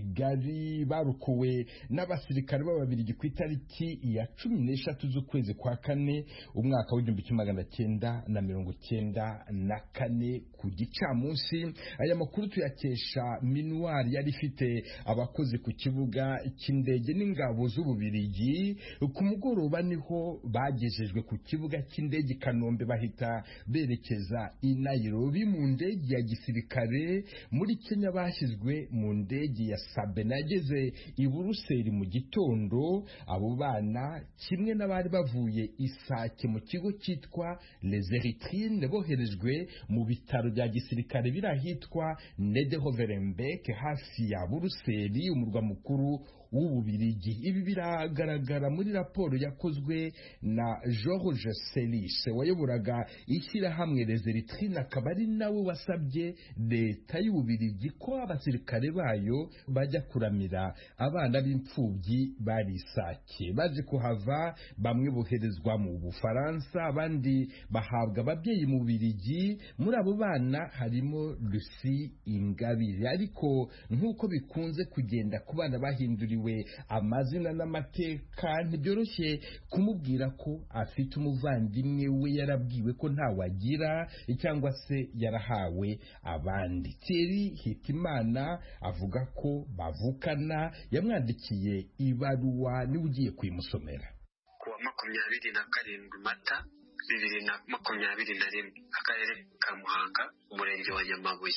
Kigali barukuwe n'abasirikare b'ababirigi ku itariki ya cumi n'eshatu z'ukwezi kwa kane umwaka w'igihumbi kimwe magana cyenda na mirongo cyenda na kane ku gicamunsi. aya makuru tuyakesha Minuar yari ifite abakozi ku kibuga cy'indege n'ingabo z'ububirigi. ku mugoroba niho bagejejwe ku kibuga cy'indege Kanombe bahita berekeza i Nairobi mu ndege ya gisirikare. muri Kenya bashyizwe mu ndege ya Sabena yageze i Buruseli mu gitondo. abo bana kimwe n'abari bavuye Isake mu kigo cyitwa Les Eritrines boherejwe mu bitaro bya gisirikare biri ahitwa Nederhoverenbeek hafi ya Buruseli umurwa mukuru w'ububirigi. ibi biragaragara muri raporo yakozwe na George Selis wayoboraga ishyirahamwe Les Eritrines, akaba ari nawe wasabye leta y'ububirigi ko abasirikare bayo bajya kuramira abana b'imfubyi bari Isake. baje kuhava bamwe boherezwa mu Bufaransa abandi bahabwa ababyeyi mu Bubirigi. muri abo bana harimo Lucie Ingabire, ariko nk'uko bikunze kugenda ku bana bahinduriwe amazina n'amateka ntibyoroshye kumubwira ko afite umuvandimwe we yarabwiwe ko ntawagira cyangwa se yarahawe abandi. Thierry Hitimana avuga ko bavukana, yamwandikiye ibaruwa niwe ugiye kuyimusomera. kuwa makumyabiri na karindwi Mata bibiri na makumyabiri na rimwe akarere ka Muhanga umurenge wa Nyamabuye.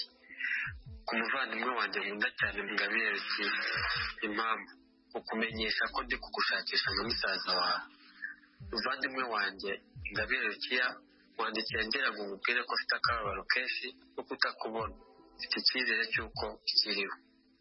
ku muvandimwe wanjye nkunda cyane Ingabire Lucie, impamvu ukumenyesha ko ndi kugushakisha na musaza wawe. muvandimwe wanjye Ingabire Lucie wandikiye ngira ngo umubwire ko afite akababaro kenshi ko kutakubona, mfite icyizere cy'uko ikiriho.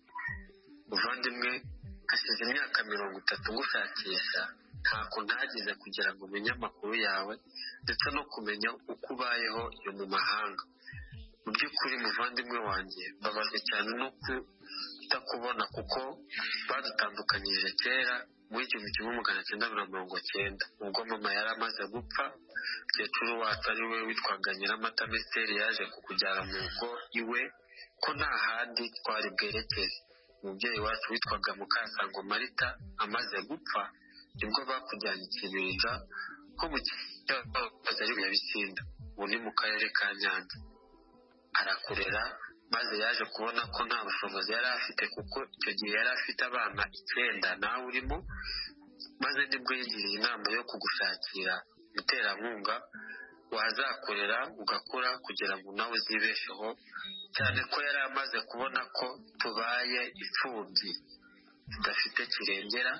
muvandimwe hasize imyaka mirongo itatu ngushakisha, ntako ntagize kugira ngo umenye amakuru yawe ndetse no kumenya uko ubayeho yo mu mahanga. mu by'ukuri muvandimwe wanjye mbabajwe cyane no kutakubona kuko badutandukanyije kera mu igihumbi kimwe magana cyenda mirongo cyenda ubwo mama yari amaze gupfa. mukecuru wacu ari we witwaga Nyiramata Misteri yaje kukujyana mu rugo iwe ko nta handi twari bwerekeze. umubyeyi wacu witwaga Mukasango Marita amaze gupfa nibwo bakujyanye Kibinja ko mu kibazo ari Nyabisinda, ubu ni mu karere ka Nyanza. arakurera maze yaje kubona ko nta bushobozi yari afite kuko icyo gihe yari afite abana icyenda nawe urimo, maze nibwo yigiriye inama yo kugushakira umuterankunga wazakorera ugakura kugira ngo nawe uzibesheho, cyane ko yari amaze kubona ko tubaye imfubyi tudafite kirengera.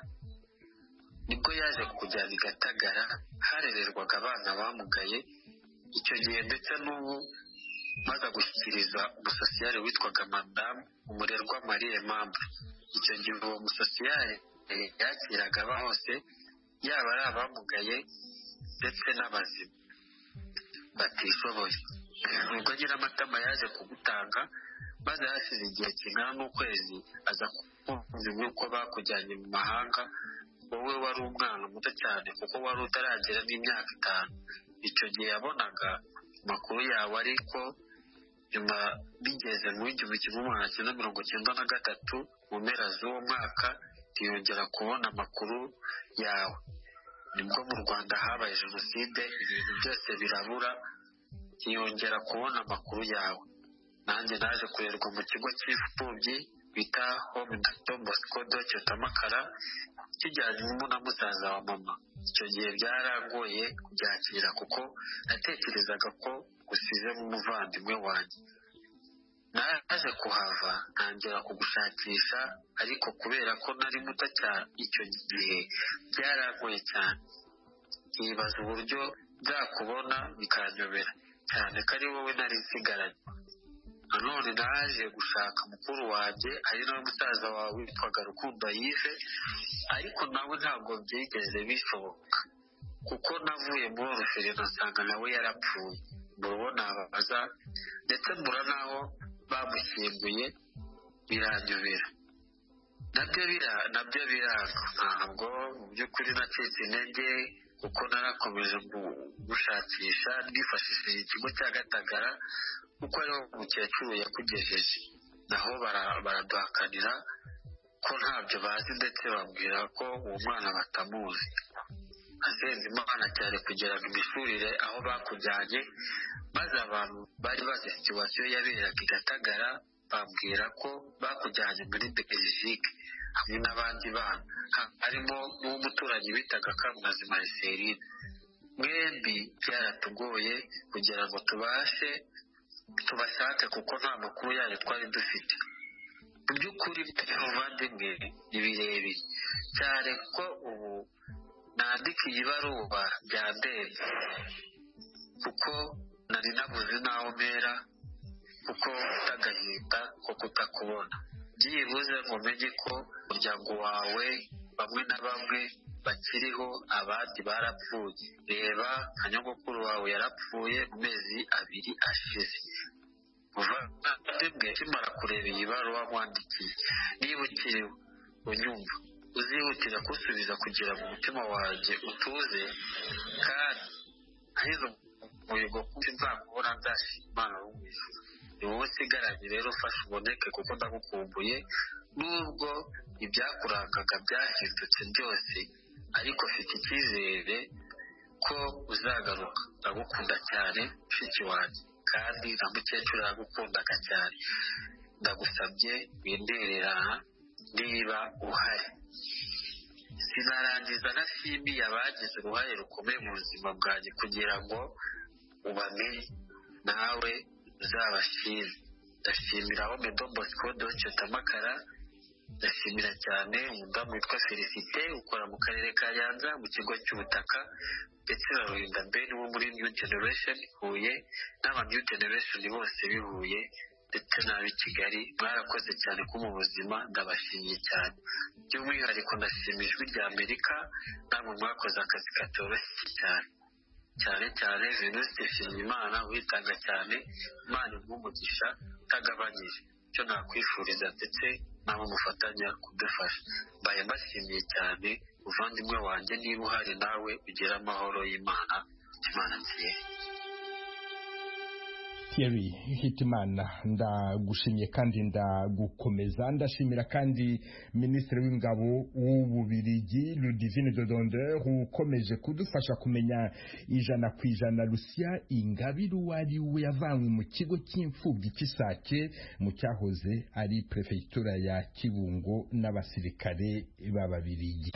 nibwo yaje kukujyana i Gatagara harererwaga abana bamugaye icyo gihe, ndetse n'ubu maze gushyikiriza umusosiyare witwaga Madamu Umurerwa Marie Mamba. icyo gihe uwo musosiyare yakiraga aba hose, yaba ari abamugaye ndetse n'abazima batishoboye. ubwo Nyiramatama yaje kugutanga, maze hasize igihe kingana n'ukwezi aza kumva yuko bakujyanye mu mahanga. wowe wari umwana muto cyane kuko wari utaragera n'imyaka itanu. icyo gihe yabonaga amakuru yawe, ariko nyuma bigeze mu igihumbi kimwe magana cyenda mirongo cyenda na gatatu mu mpera z'uwo mwaka ntiyongera kubona amakuru yawe. nibwo mu Rwanda habaye jenoside, ibintu byose birabura, ntiyongera kubona amakuru yawe. nanjye naje kurerwa mu kigo cy'imfubyi bita Home Don Bosco de Cyotamakara kijyanyemo na musaza wa mama. icyo gihe byarangoye kubyakira kuko natekerezaga ko gusizemo umuvandimwe wanjye. naje kuhava ntangira kugushakisha, ariko kubera ko nari muto cyane icyo gihe byarangoye cyane. nkibaza uburyo byakubona bikanyobera cyane ko ari wowe nari nsigaranye. nanone naje gushaka mukuru wanjye ari nawe musaza wawe witwaga Rukundo Yves, ariko nawe ntabwo byigeze bishoboka kuko navuye muri oruferi nasanga nawe yarapfuye. murabona ababaza ndetse mbura naho bamushyinguye biranyobera. nabyo bira nabyo biranga ntabwo mu by'ukuri nacitse intege kuko narakomeje gushakisha nifashishije ikigo cya Gatagara kuko ariho umukecuru yakugejeje, naho baraduhakanira ko ntabyo bazi ndetse bambwira ko uwo mwana batamuzi. asenze Imana cyane kugira ngo imishurire aho bakujyanye, maze abantu bari bazi situwasiyo yaberaga i Gatagara bambwira ko bakujyanye muri Belgique hamwe n'abandi bana, harimo n'umuturanyi bitaga Kamunazi Marceline. mwembi byaratugoye kugira ngo tubashe tubashake kuko nta makuru yayo twari dufite. mu by'ukuri bavandimwe ni birebire cyane ko ubu nandikiye ibaruwa byandenze kuko nari nabuze n'aho mpera kuko utagahinda ko kutakubona. byibuze ngo umenye ko umuryango wawe bamwe na bamwe bakiriho, abandi barapfuye. reba nka nyogokuru wawe yarapfuye mu mezi abiri ashize. muvandimwe kimara kureba iyi baruwa mwandikiye, niba ukiriho unyumva uzihutira kusubiza kugira ngo umutima wanjye utuze, kandi ahizo muhigo kuko nzakubona nzashima Imana y'umwijuru. ni wowe usigaranye rero, ufashe uboneke kuko ndagukumbuye. nubwo ibyakurangaga byahindutse byose, ariko ufite icyizere ko uzagaruka. ndagukunda cyane mushiki wanjye, kandi na mukecuru yagukundaga cyane. ndagusabye winderera niba uhari. sinarangiza na shimiye abagize uruhare rukomeye mu buzima bwanjye kugira ngo ubamenye, nawe uzabashime. ndashimira aho Medo Bosco Doce Tamakara, ndashimira cyane umudamu witwa Felicite ukora mu karere ka Nyanza mu kigo cy'ubutaka, ndetse na Rurinda Ben wo muri New Generation Huye, n'aba New Generation bose bihuye, ndetse n'ab'i Kigali. mwarakoze cyane ko mu buzima, ndabashimiye cyane. by'umwihariko ndashimira Ijwi rya Amerika, namwe mwakoze akazi katoroshye cyane cyane cyane Venuste Nshimiyimana witanga cyane. Imana imumugisha utagabanyije. icyo nakwifuriza ndetse nabo mufatanya kudufasha. mbaye mbashimiye cyane uvandimwe wanjye, niba uhari nawe ugira amahoro y'Imana. Imana nziye Thierry Hitimana, ndagushimiye kandi ndagukomeza. ndashimira kandi Minisitiri w'Ingabo w'Ububirigi Ludivine Dodonder ukomeje kudufasha kumenya ijana ku ijana Lucia Ingabire uwo ari we, yavanywe mu kigo cy'imfubyi cy'Isake mu cyahoze ari Prefegitura ya Kibungo n'abasirikare b'Ababirigi.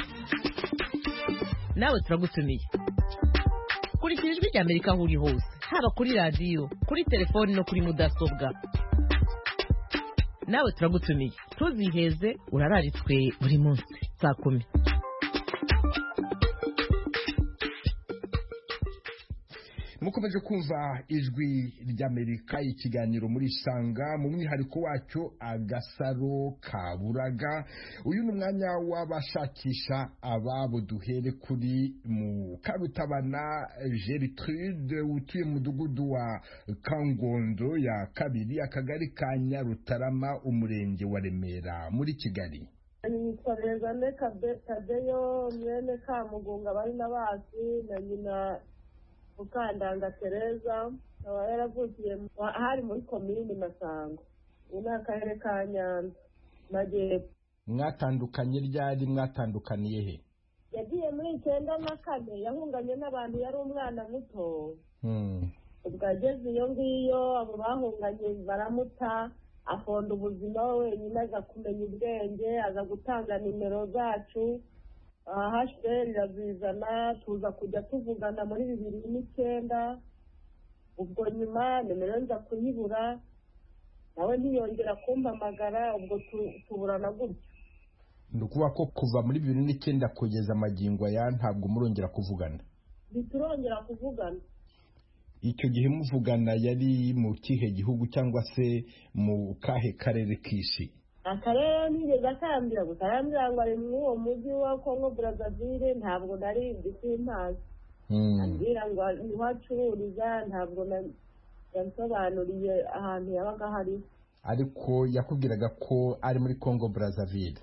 nawe turagutumiye kurikira Ijwi rya Amerika aho uri hose, haba kuri radiyo, kuri telefoni no kuri mudasobwa. nawe turagutumiye, tuziheze, urararitswe buri munsi saa kumi. mukomeje kumva Ijwi ry'Amerika, ikiganiro muri Sanga mu mwihariko wacyo Agasaro Kaburaga. uyu ni umwanya w'abashakisha ababo. duhere kuri Mukarutabana Gertrude utuye mu mudugudu wa Kangondo ya kabiri, akagari ka Nyarutarama, umurenge wa Remera muri Kigali. yitwa Rezane Kadeyo mwene Kamugunga bari n'abasi na nyina Mukandanga Tereza, aba yaravukiye hari muri komini Masango, ubu ni akarere ka Nyanza Majyepfo. mwatandukanye ryari? mwatandukaniye he? yagiye muri icyenda na kane, yahunganye n'abantu yari umwana muto. ubwo ageze iyo ngiyo abo bahunganye baramuta, afonda ubuzima we wenyine, aza kumenya ubwenge, aza gutanga nimero zacu. ahashwe rirazizana, tuza kujya tuvugana muri bibiri n'icyenda. ubwo nyuma nimero nza kuyibura, nawe ntiyongera kumpamagara, ubwo tuburana gutyo. ni ukuvuga ko kuva muri bibiri n'icyenda kugeza amagingo aya ntabwo murongera kuvugana? biturongera kuvugana. Icyo gihe muvugana yari mu kihe gihugu cyangwa se mu kahe karere k'isi? Akarere nigeze akambira gusa arambwira ngo ari muri uwo mujyi wa Congo Brazzaville, ntabwo nari mbisimpazi. ambwira ngo niho acururiza, ntabwo yansobanuriye ahantu yabaga hari. Ariko yakubwiraga ko ari muri Congo Brazzaville.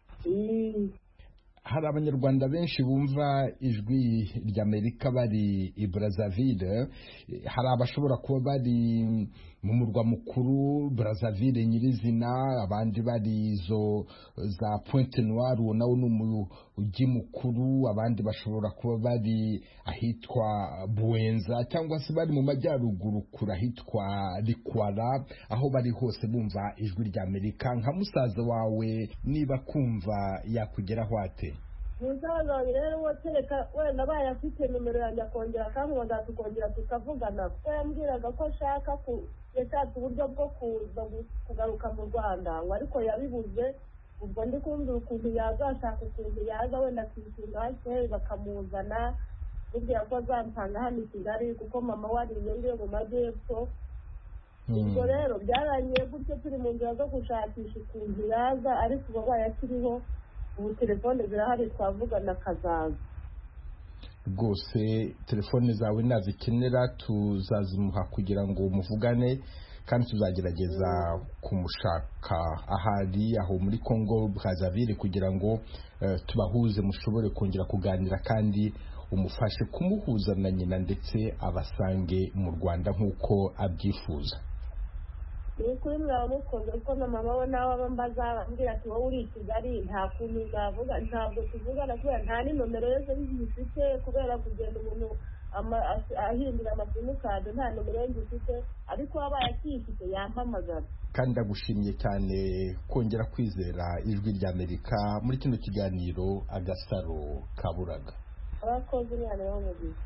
Hari abanyarwanda benshi bumva ijwi ry'Amerika bari i Brazzaville, hari abashobora kuba bari mu murwa mukuru Brazzaville nyirizina, abandi bari izo za Pointe Noire, uwo nawo ni umujyi mukuru, abandi bashobora kuba bari ahitwa Buenza cyangwa se bari mu majyaruguru kure ahitwa Likwara. Aho bari hose bumva ijwi ry'Amerika. Nka musaza wawe niba kumva yakugeraho ate? Musaza wanjye rero watereka wenda abaye afite nimero yanjye akongera akankunda tukongera tukavugana, kuko yambwiraga ko ashaka yashatse uburyo bwo kuza kugaruka mu Rwanda, ngo ariko yabibuze. Ubwo ndi kumva ukuntu yazashaka ukuntu yaza wenda akishyura hasi bakamuzana, burya ko azansanga hano i Kigali kuko mama wari iyo mu majyepfo. Ubwo rero byarangiye gutyo turi mu nzira zo gushakisha ukuntu yaza, ariko ubu abaye akiriho, ubu telefone zirahari twavugana akazaza. Rwose telefone zawe nazikenera tuzazimuha kugira ngo muvugane, kandi tuzagerageza kumushaka ahari aho muri Congo Brazzaville kugira ngo uh, tubahuze mushobore kongera kuganira, kandi umufashe kumuhuza na nyina ndetse abasange mu Rwanda nk'uko abyifuza. Ni kuri mwamukoze kuko na mama we nawe abambaza ambwira ati wowe uri i Kigali nta kuntu zavuga, ntabwo tuvugana kubera nta nimero yose zifite, kubera kugenda umuntu ahindura amasimukadi nta nimero ye zifite, ariko abaye akifite yampamagara. Kandi ndagushimiye cyane kongera kwizera ijwi ry'Amerika muri kino kiganiro Agasaro Kaburaga. Abakozi n'abana bo mu gihe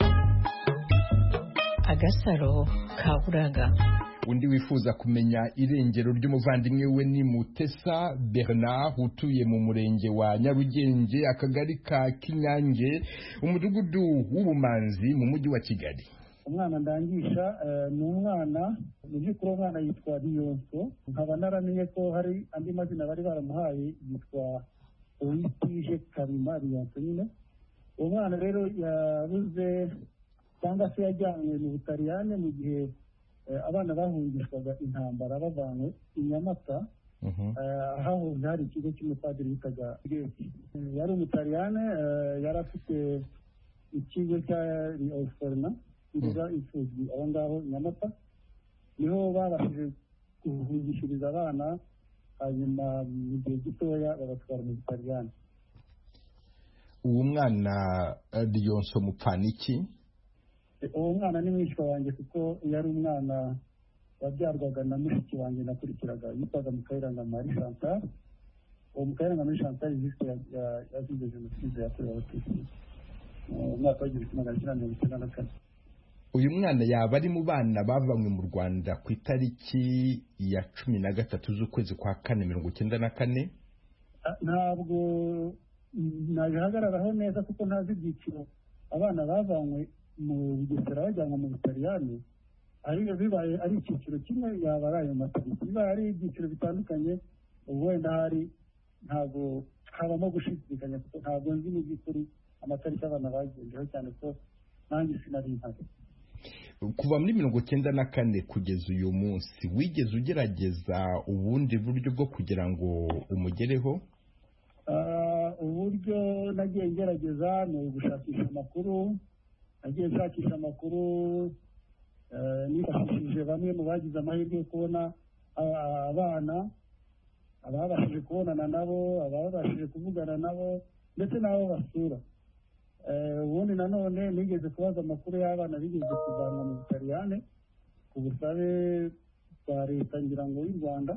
Agasaro Kaburaga. Undi wifuza kumenya irengero ry'umuvandimwe we ni Mutesa Bernard utuye mu murenge wa Nyarugenge, akagari ka Kinyange, umudugudu w'Ubumanzi mu mujyi wa Kigali. Umwana ndangisha ni umwana mu by'ukuri umwana yitwa Liyonso, nkaba naramenye ko hari andi mazina bari baramuhaye yitwa Uwitije Karima Liyonso nyine. Uwo mwana rero yabuze cyangwa se yajyanywe mu Butaliyane mu gihe abana bahungishwaga intambara bavanywe i Nyamata, hahoze hari ikigo cy'umupadiri witaga Geti. Yari umutaliyane, yari afite ikigo cya Orphelina kirera imfubyi aho ngaho i Nyamata, niho babashije guhungishiriza abana, hanyuma mu gihe gitoya babatwara mu Butaliyane. Uwo mwana Liyonso Mupfaniki? Uwo mwana ni mwishywa wanjye kuko yari umwana wabyarwaga na mushiki wanjye nakurikiraga yitwaga Mukayiranga Marie Chantal. Uwo Mukayiranga Marie Chantal yiswe yazize jenoside yakorewe Abatutsi mu mwaka w'igihumbi magana cyenda mirongo icyenda na kane. Uyu mwana yaba ari mu bana bavanywe mu Rwanda ku itariki ya cumi na gatatu z'ukwezi kwa kane mirongo icyenda na kane? Ntabwo nabihagararaho neza kuko ntazi ibyiciro abana bavanywe mu Bugesera bajyanwa mu Butaliyani, ariyo bibaye ari icyiciro kimwe yaba ari ayo matariki. Bibaye ari ibyiciro bitandukanye ubwo wenda hari ntabwo habamo gushidikanya kuko ntabwo nzi mu by'ukuri amatariki abana bagendeho, cyane ko nanjye sinari mpari. Kuva muri mirongo icyenda na kane kugeza uyu munsi wigeze ugerageza ubundi buryo bwo kugira ngo umugereho? Uburyo nagiye ngerageza ni ugushakisha amakuru. Nagiye nshakisha amakuru nifashishije bamwe mu bagize amahirwe yo kubona abana, ababashije kubonana nabo, ababashije kuvugana nabo, ndetse n'abo basura. Ubundi nanone nigeze kubaza amakuru y'abana bigeze kuvanwa mu Butaliyane ku busabe bwa leta ngira ngo y'u Rwanda,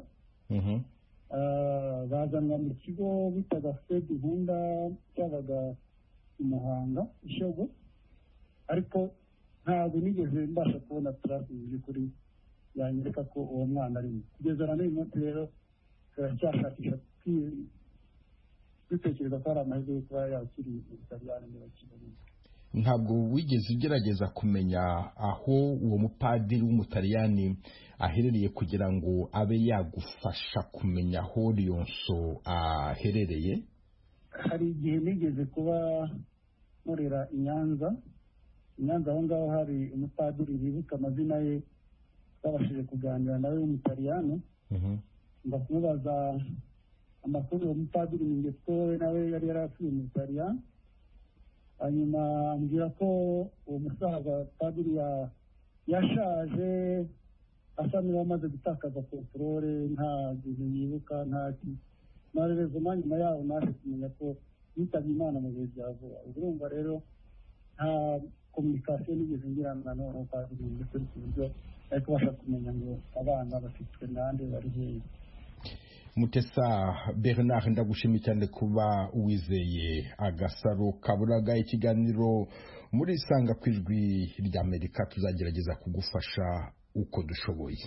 bazanwa mu kigo bitaga Fred Nkunda cyabaga i Muhanga Ishogo, ariko ntabwo nigeze mbasha kubona turasi z'ukuri yanyereka ko uwo mwana arimo. Kugeza na n'uyu munsi rero turacyashakisha dutekereza ko hari amahirwe yo kuba yakiri mu Butaliyani niba kibarimo. ntabwo wigeze ugerageza kumenya aho uwo mupadiri w'umutaliyani aherereye kugira ngo abe yagufasha kumenya aho Liyonso aherereye? hari igihe nigeze kuba nkorera i Nyanza i Nyanza aho ngaho hari umupadiri wibuka amazina ye twabashije kuganira nawe w'umutaliyani ndakumubaza amakuru uwo mupadiri Mingetto nawe yari yarasuye mu Butaliyani hanyuma ambwira ko uwo musaza padiri yashaje asa n'uwamaze gutakaza kontorore nta gihe yibuka nta narerezoma nyuma yaho naje kumenya ko yitabye Imana mu bihe bya vuba. urumva rero nta komunikasiyo nigeze ngirana n'uwo padiri Mingetto ku buryo ari kubasha kumenya ngo abana bafitwe nande bari hehe. Mutesa Bernard, ndagushimiye cyane kuba wizeye Agasaro Kaburaga. Ikiganiro muri Isanga ku Ijwi ry'Amerika, tuzagerageza kugufasha uko dushoboye.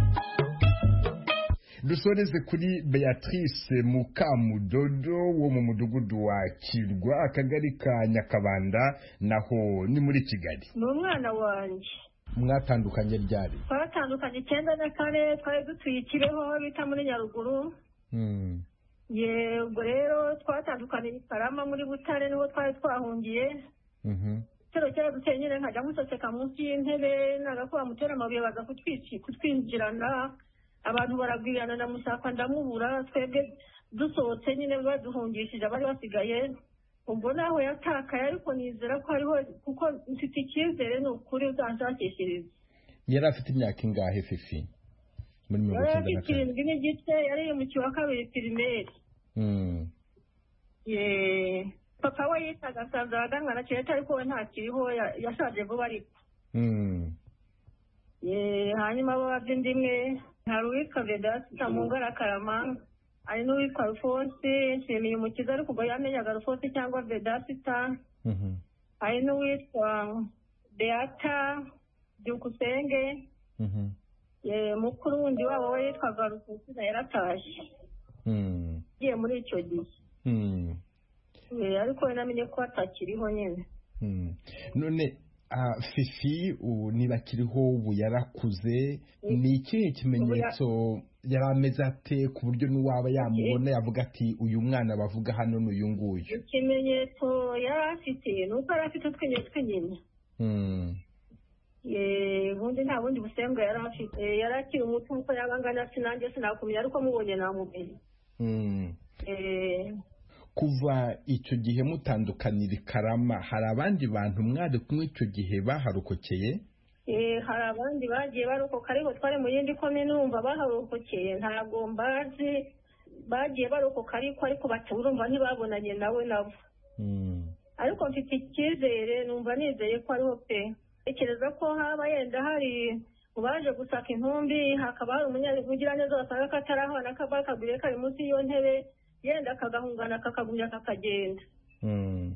Dusoreze kuri Beatrice Mukamudodo wo mu mudugudu wa Kirwa, akagari ka Nyakabanda, naho ni muri Kigali. Ni umwana wanjye. Mwatandukanye ryari? Twatandukanye icyenda na kane, twari dutuye Ikibeho bita muri Nyaruguru. Mm. Yego rero twatandukanye i Karama muri Butare niho twari twahungiye. Mhm. Cero cyera duteye nyine nkajya musoseka munsi y'intebe nagakuba mutera amabuye baza kutwici kutwinjirana, abantu baragwirana na musaka ndamubura, twebwe dusohotse nyine baduhungishije abari basigaye. Ubwo naho yatakaye ariko nizera ko hariho kuko mfite icyizere ni ukuri uzanshakishiriza. Yari afite imyaka ingahe Fifi? Muri mirongo icyenda na kane. Yari n'igice yari mu kiwa kabiri primaire. Mm. Ye papa we yitaga Sazaganga na cyeta ariko we ntakiriho yashaje vuba ariko. Mm. Ye hanyuma babye ndimwe hari uwitwa Vedasta Mungara Karama, ari n'uwitwa Alphonse Nshimiye Umukiza ariko ubwo yamenyaga Alphonse cyangwa Vedasta. Mhm. Hari n'uwitwa Beata Byukusenge. Mhm. Ye mukuru wundi wabo we yitwaga Rukunsina yaratashye. Mm. Ye muri icyo gihe. Mm. Ye ariko we namenye ko atakiriho nyine. Mm. None Uh, Fifi niba kiriho ubu yarakuze, ni ikihe kimenyetso yari ameze ate ku buryo n'uwaba yamubona yavuga ati uyu mwana bavuga hano n'uyu nguyu? Ikimenyetso yari afite ni uko yari afite utwinyo tw'inyina. Mm. Ye ubundi nta bundi busembwa yari afite, yari akiri umuto uko yabangana sinanjye sinakumenya ariko mubonye namumenye. Mm. Eh Kuva icyo gihe mutandukanira i Karama, hari abandi bantu mwari kumwe icyo gihe baharokokeye? Eh hari abandi bagiye barokoka ariko twari mu yindi komine numva baharokokeye ntabwo mbazi, bagiye barokoka ariko ariko baturumva ntibabonanye nawe nabo. Mm. Ariko mfite icyizere numva nizeye ko ariho pe. Ekereza ko haba yenda hari ubaje gusaka intumbi hakaba hari umunyagiraneza wasanga katarahana kabakagure kari munsi y'iyo ntebe yenda kagahungana kakagumya kakagenda. Mm.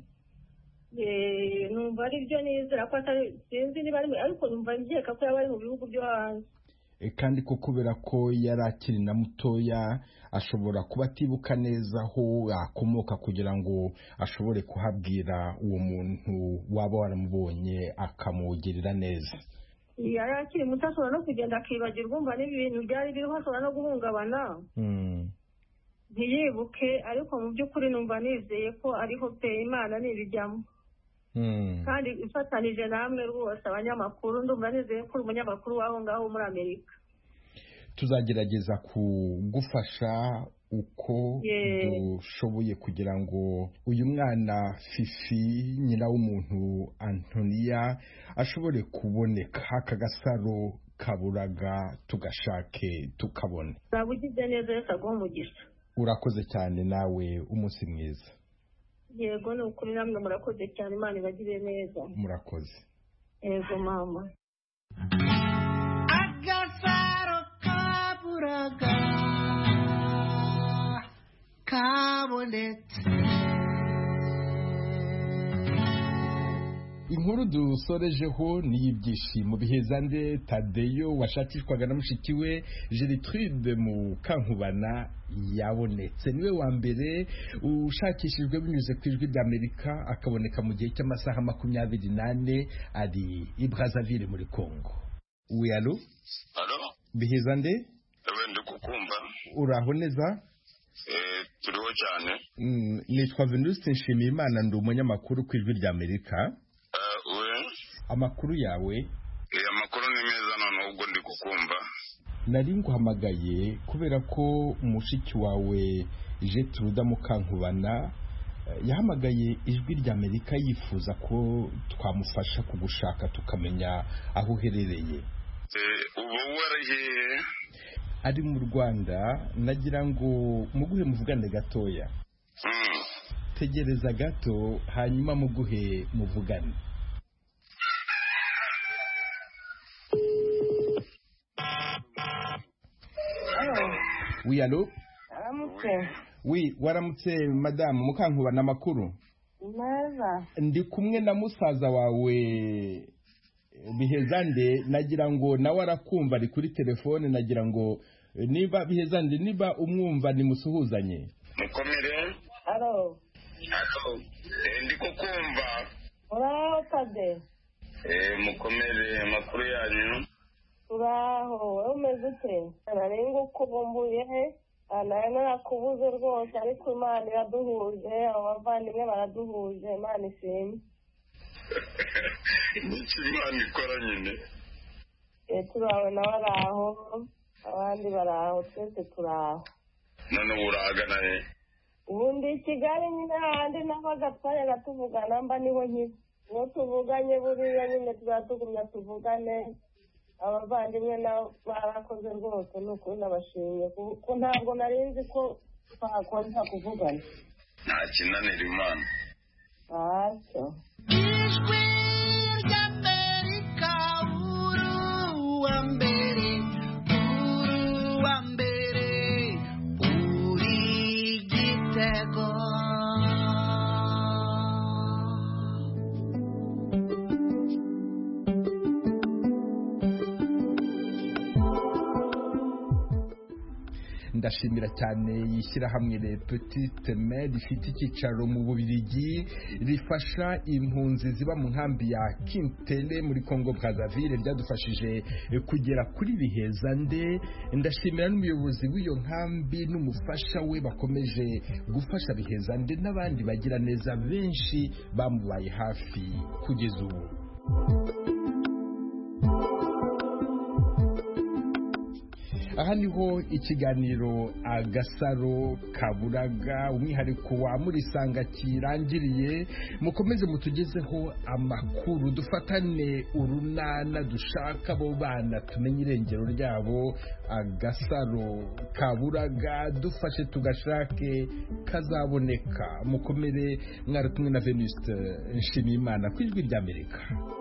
Eh numva ari byo nizera ko atari sinzi niba ari ariko numva ngeka ko yabari mu bihugu byo hanze. E kandi ko kubera ko yari akiri na mutoya ashobora kuba atibuka neza aho akomoka kugira ngo ashobore kuhabwira uwo muntu waba waramubonye akamugirira neza. Yari akiri muto ashobora no kugenda akibagirwa umva n'ibintu byari biriho ashobora no guhungabana. Mm. Ntiyibuke ariko mu by'ukuri numva nizeye ko ariho pe Imana nibijyamo. Mm. Kandi ifatanije namwe rwose abanyamakuru ndumva nizeye ko umunyamakuru waho ngaho muri Amerika. Tuzagerageza kugufasha uko Yeah. dushoboye kugira ngo uyu mwana Fifi nyina w'umuntu Antonia ashobore kuboneka. Aka Gasaro Kaburaga tugashake tukabone. Nabugize neza Yesu aguhe umugisha. Urakoze cyane nawe, umunsi mwiza. Yego ni ukuri namwe murakoze cyane, Imana ibagire neza. Murakoze. Yego mama. Agasaro Kaburaga kabonetse. inkuru dusorejeho ni ibyishimo bihezande Tadeyo washakishwaga na mushiki we Gertrude mu Kankubana yabonetse. Niwe wa mbere ushakishijwe binyuze ku ijwi ry'Amerika akaboneka mu gihe cy'amasaha makumyabiri n'ane ari i Brazzaville muri Congo. Oui, allo? Allo? Bihezande? Ewe ndikukumva. Uraho neza? Eh, turiho cyane. Mm, nitwa Venuste Nshimiyimana ndi umunyamakuru ku ijwi ry'Amerika. Uh, we? Amakuru yawe? Eh, amakuru ni meza none ubwo ndikukumva. Nari nguhamagaye kubera ko mushiki wawe Gertrude mu Kankubana yahamagaye ijwi ry'Amerika yifuza ko twamufasha kugushaka tukamenya aho uherereye. Eh, ubu waragiye? Ari mu Rwanda. Nagira ngo muguhe muvugane gatoya. Mm. Tegereza gato hanyuma muguhe muvugane. Hello. Oui, allo? Aramutse. Oui, waramutse madame Mukankubana makuru. Neza. Ndi kumwe na musaza wawe Bihezande, nagira ngo nawe arakumva ari kuri telefone, nagira ngo niba Bihezande niba umwumva nimusuhuzanye. Mukomere? Hello. Hello. Eh, ndi kukumva. Uraho Tade? Eh, mukomere amakuru yanyu. Uraho, wowe umeze ute? Nari ngukubumbuye he? Nari narakubuze rwose ariko Imana iraduhuje, abavandimwe baraduhuje, Imana ishimwe. Niki Imana ikora nyine? Eh, turaho nawe araho, abandi baraho, twese turaho. None urahagana he? Ubundi i Kigali nyine handi nabaga twajyaga tuvugana mba niho nkiri. Uwo tuvuganye buriya nyine tuzatugumya tuvugane. Abavandimwe nabo barakoze rwose ni ukuri nabashimye kuko ntabwo nari nzi ko twakongera kuvugana. Nta kinanira Imana. Ntacyo. Ijwi ry'Amerika uru wa mbere, uru wa mbere, uri Gitego. Ndashimira cyane yishyirahamwe Le Petite Mer rifite icyicaro mu Bubiligi rifasha impunzi ziba mu nkambi ya Kintele muri Congo Brazzaville ryadufashije kugera kuri Bihezande. Ndashimira n'umuyobozi w'iyo nkambi n'umufasha we bakomeje gufasha Bihezande n'abandi bagira neza benshi bamubaye hafi kugeza ubu. Aha niho ikiganiro Agasaro Kaburaga umwihariko wa Murisanga kirangiriye. Mukomeze mutugezeho amakuru, dufatane urunana dushaka abo bana tumenye irengero ryabo. Agasaro Kaburaga dufashe tugashake kazaboneka. Mukomere mwari kumwe na Venuste Nshimiyimana ku ijwi ry'Amerika.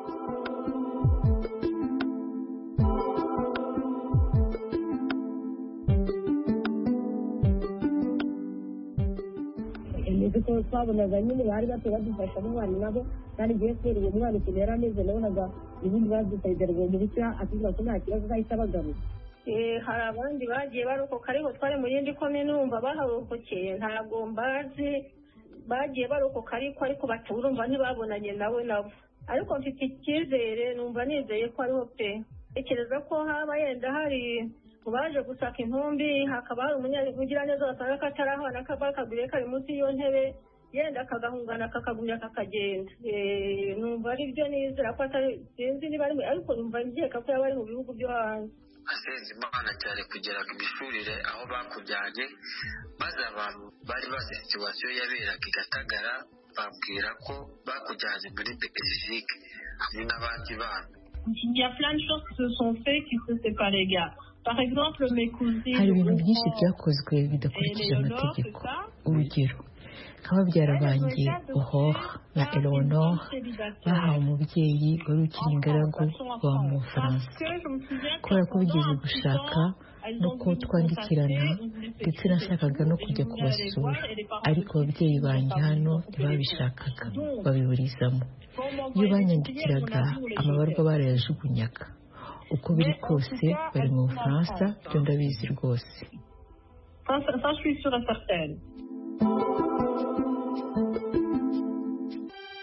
ko twabonaga nyine bari batuye badufasha n'umwana nabo kandi igihe kubera uwo mwana ikintu yari ameze nabonaga ibindi badufasha ngo mu bice atubwira ko nta kibazo azahita bagaruka. Hari abandi bagiye barokoka ariko twari mu yindi komine numva baharokokeye ntabwo mbazi bagiye barokoka ariko ariko baturumva ntibabonanye nawe nabo ariko mfite icyizere numva nizeye ko ariho pe. Tekereza ko haba yenda hari baje gusaka intumbi hakaba hari umunyagiraneza wasanga katarahana kabakagure kari munsi y'iyo ntebe yenda akagahungana kakagumya kakagenda. Numva ari byo nizera ko atari sinzi niba ari ariko numva ngieka ko yaba ari mu bihugu byo hanze. Asenze Imana cyane kugera ku mishurire aho bakujyanye maze abantu bari bazi situwasiyo yaberaga igatagara bambwira ko bakujyanye muri Belgique hamwe n'abandi bana. Il y a plein de choses qui se sont faites qui se séparent les gars. Par exemple, mes cousines. Hari ibintu byinshi byakozwe bidakurikije amategeko. Urugero nk'ababyara banjye Aurore na Eleonore bahawe umubyeyi wari ukiri ingaragu wa mu Bufaransa. Kubera ko bigeze gushaka nuko twandikirana ndetse nashakaga no kujya kubasura ariko ababyeyi banjye hano ntibabishakaga babiburizamo. Iyo banyandikiraga amabarwa barayajugunyaga. Uko biri kose bari mu Bufaransa byo ndabizi rwose. Ça, ça, je suis sûre et certaine.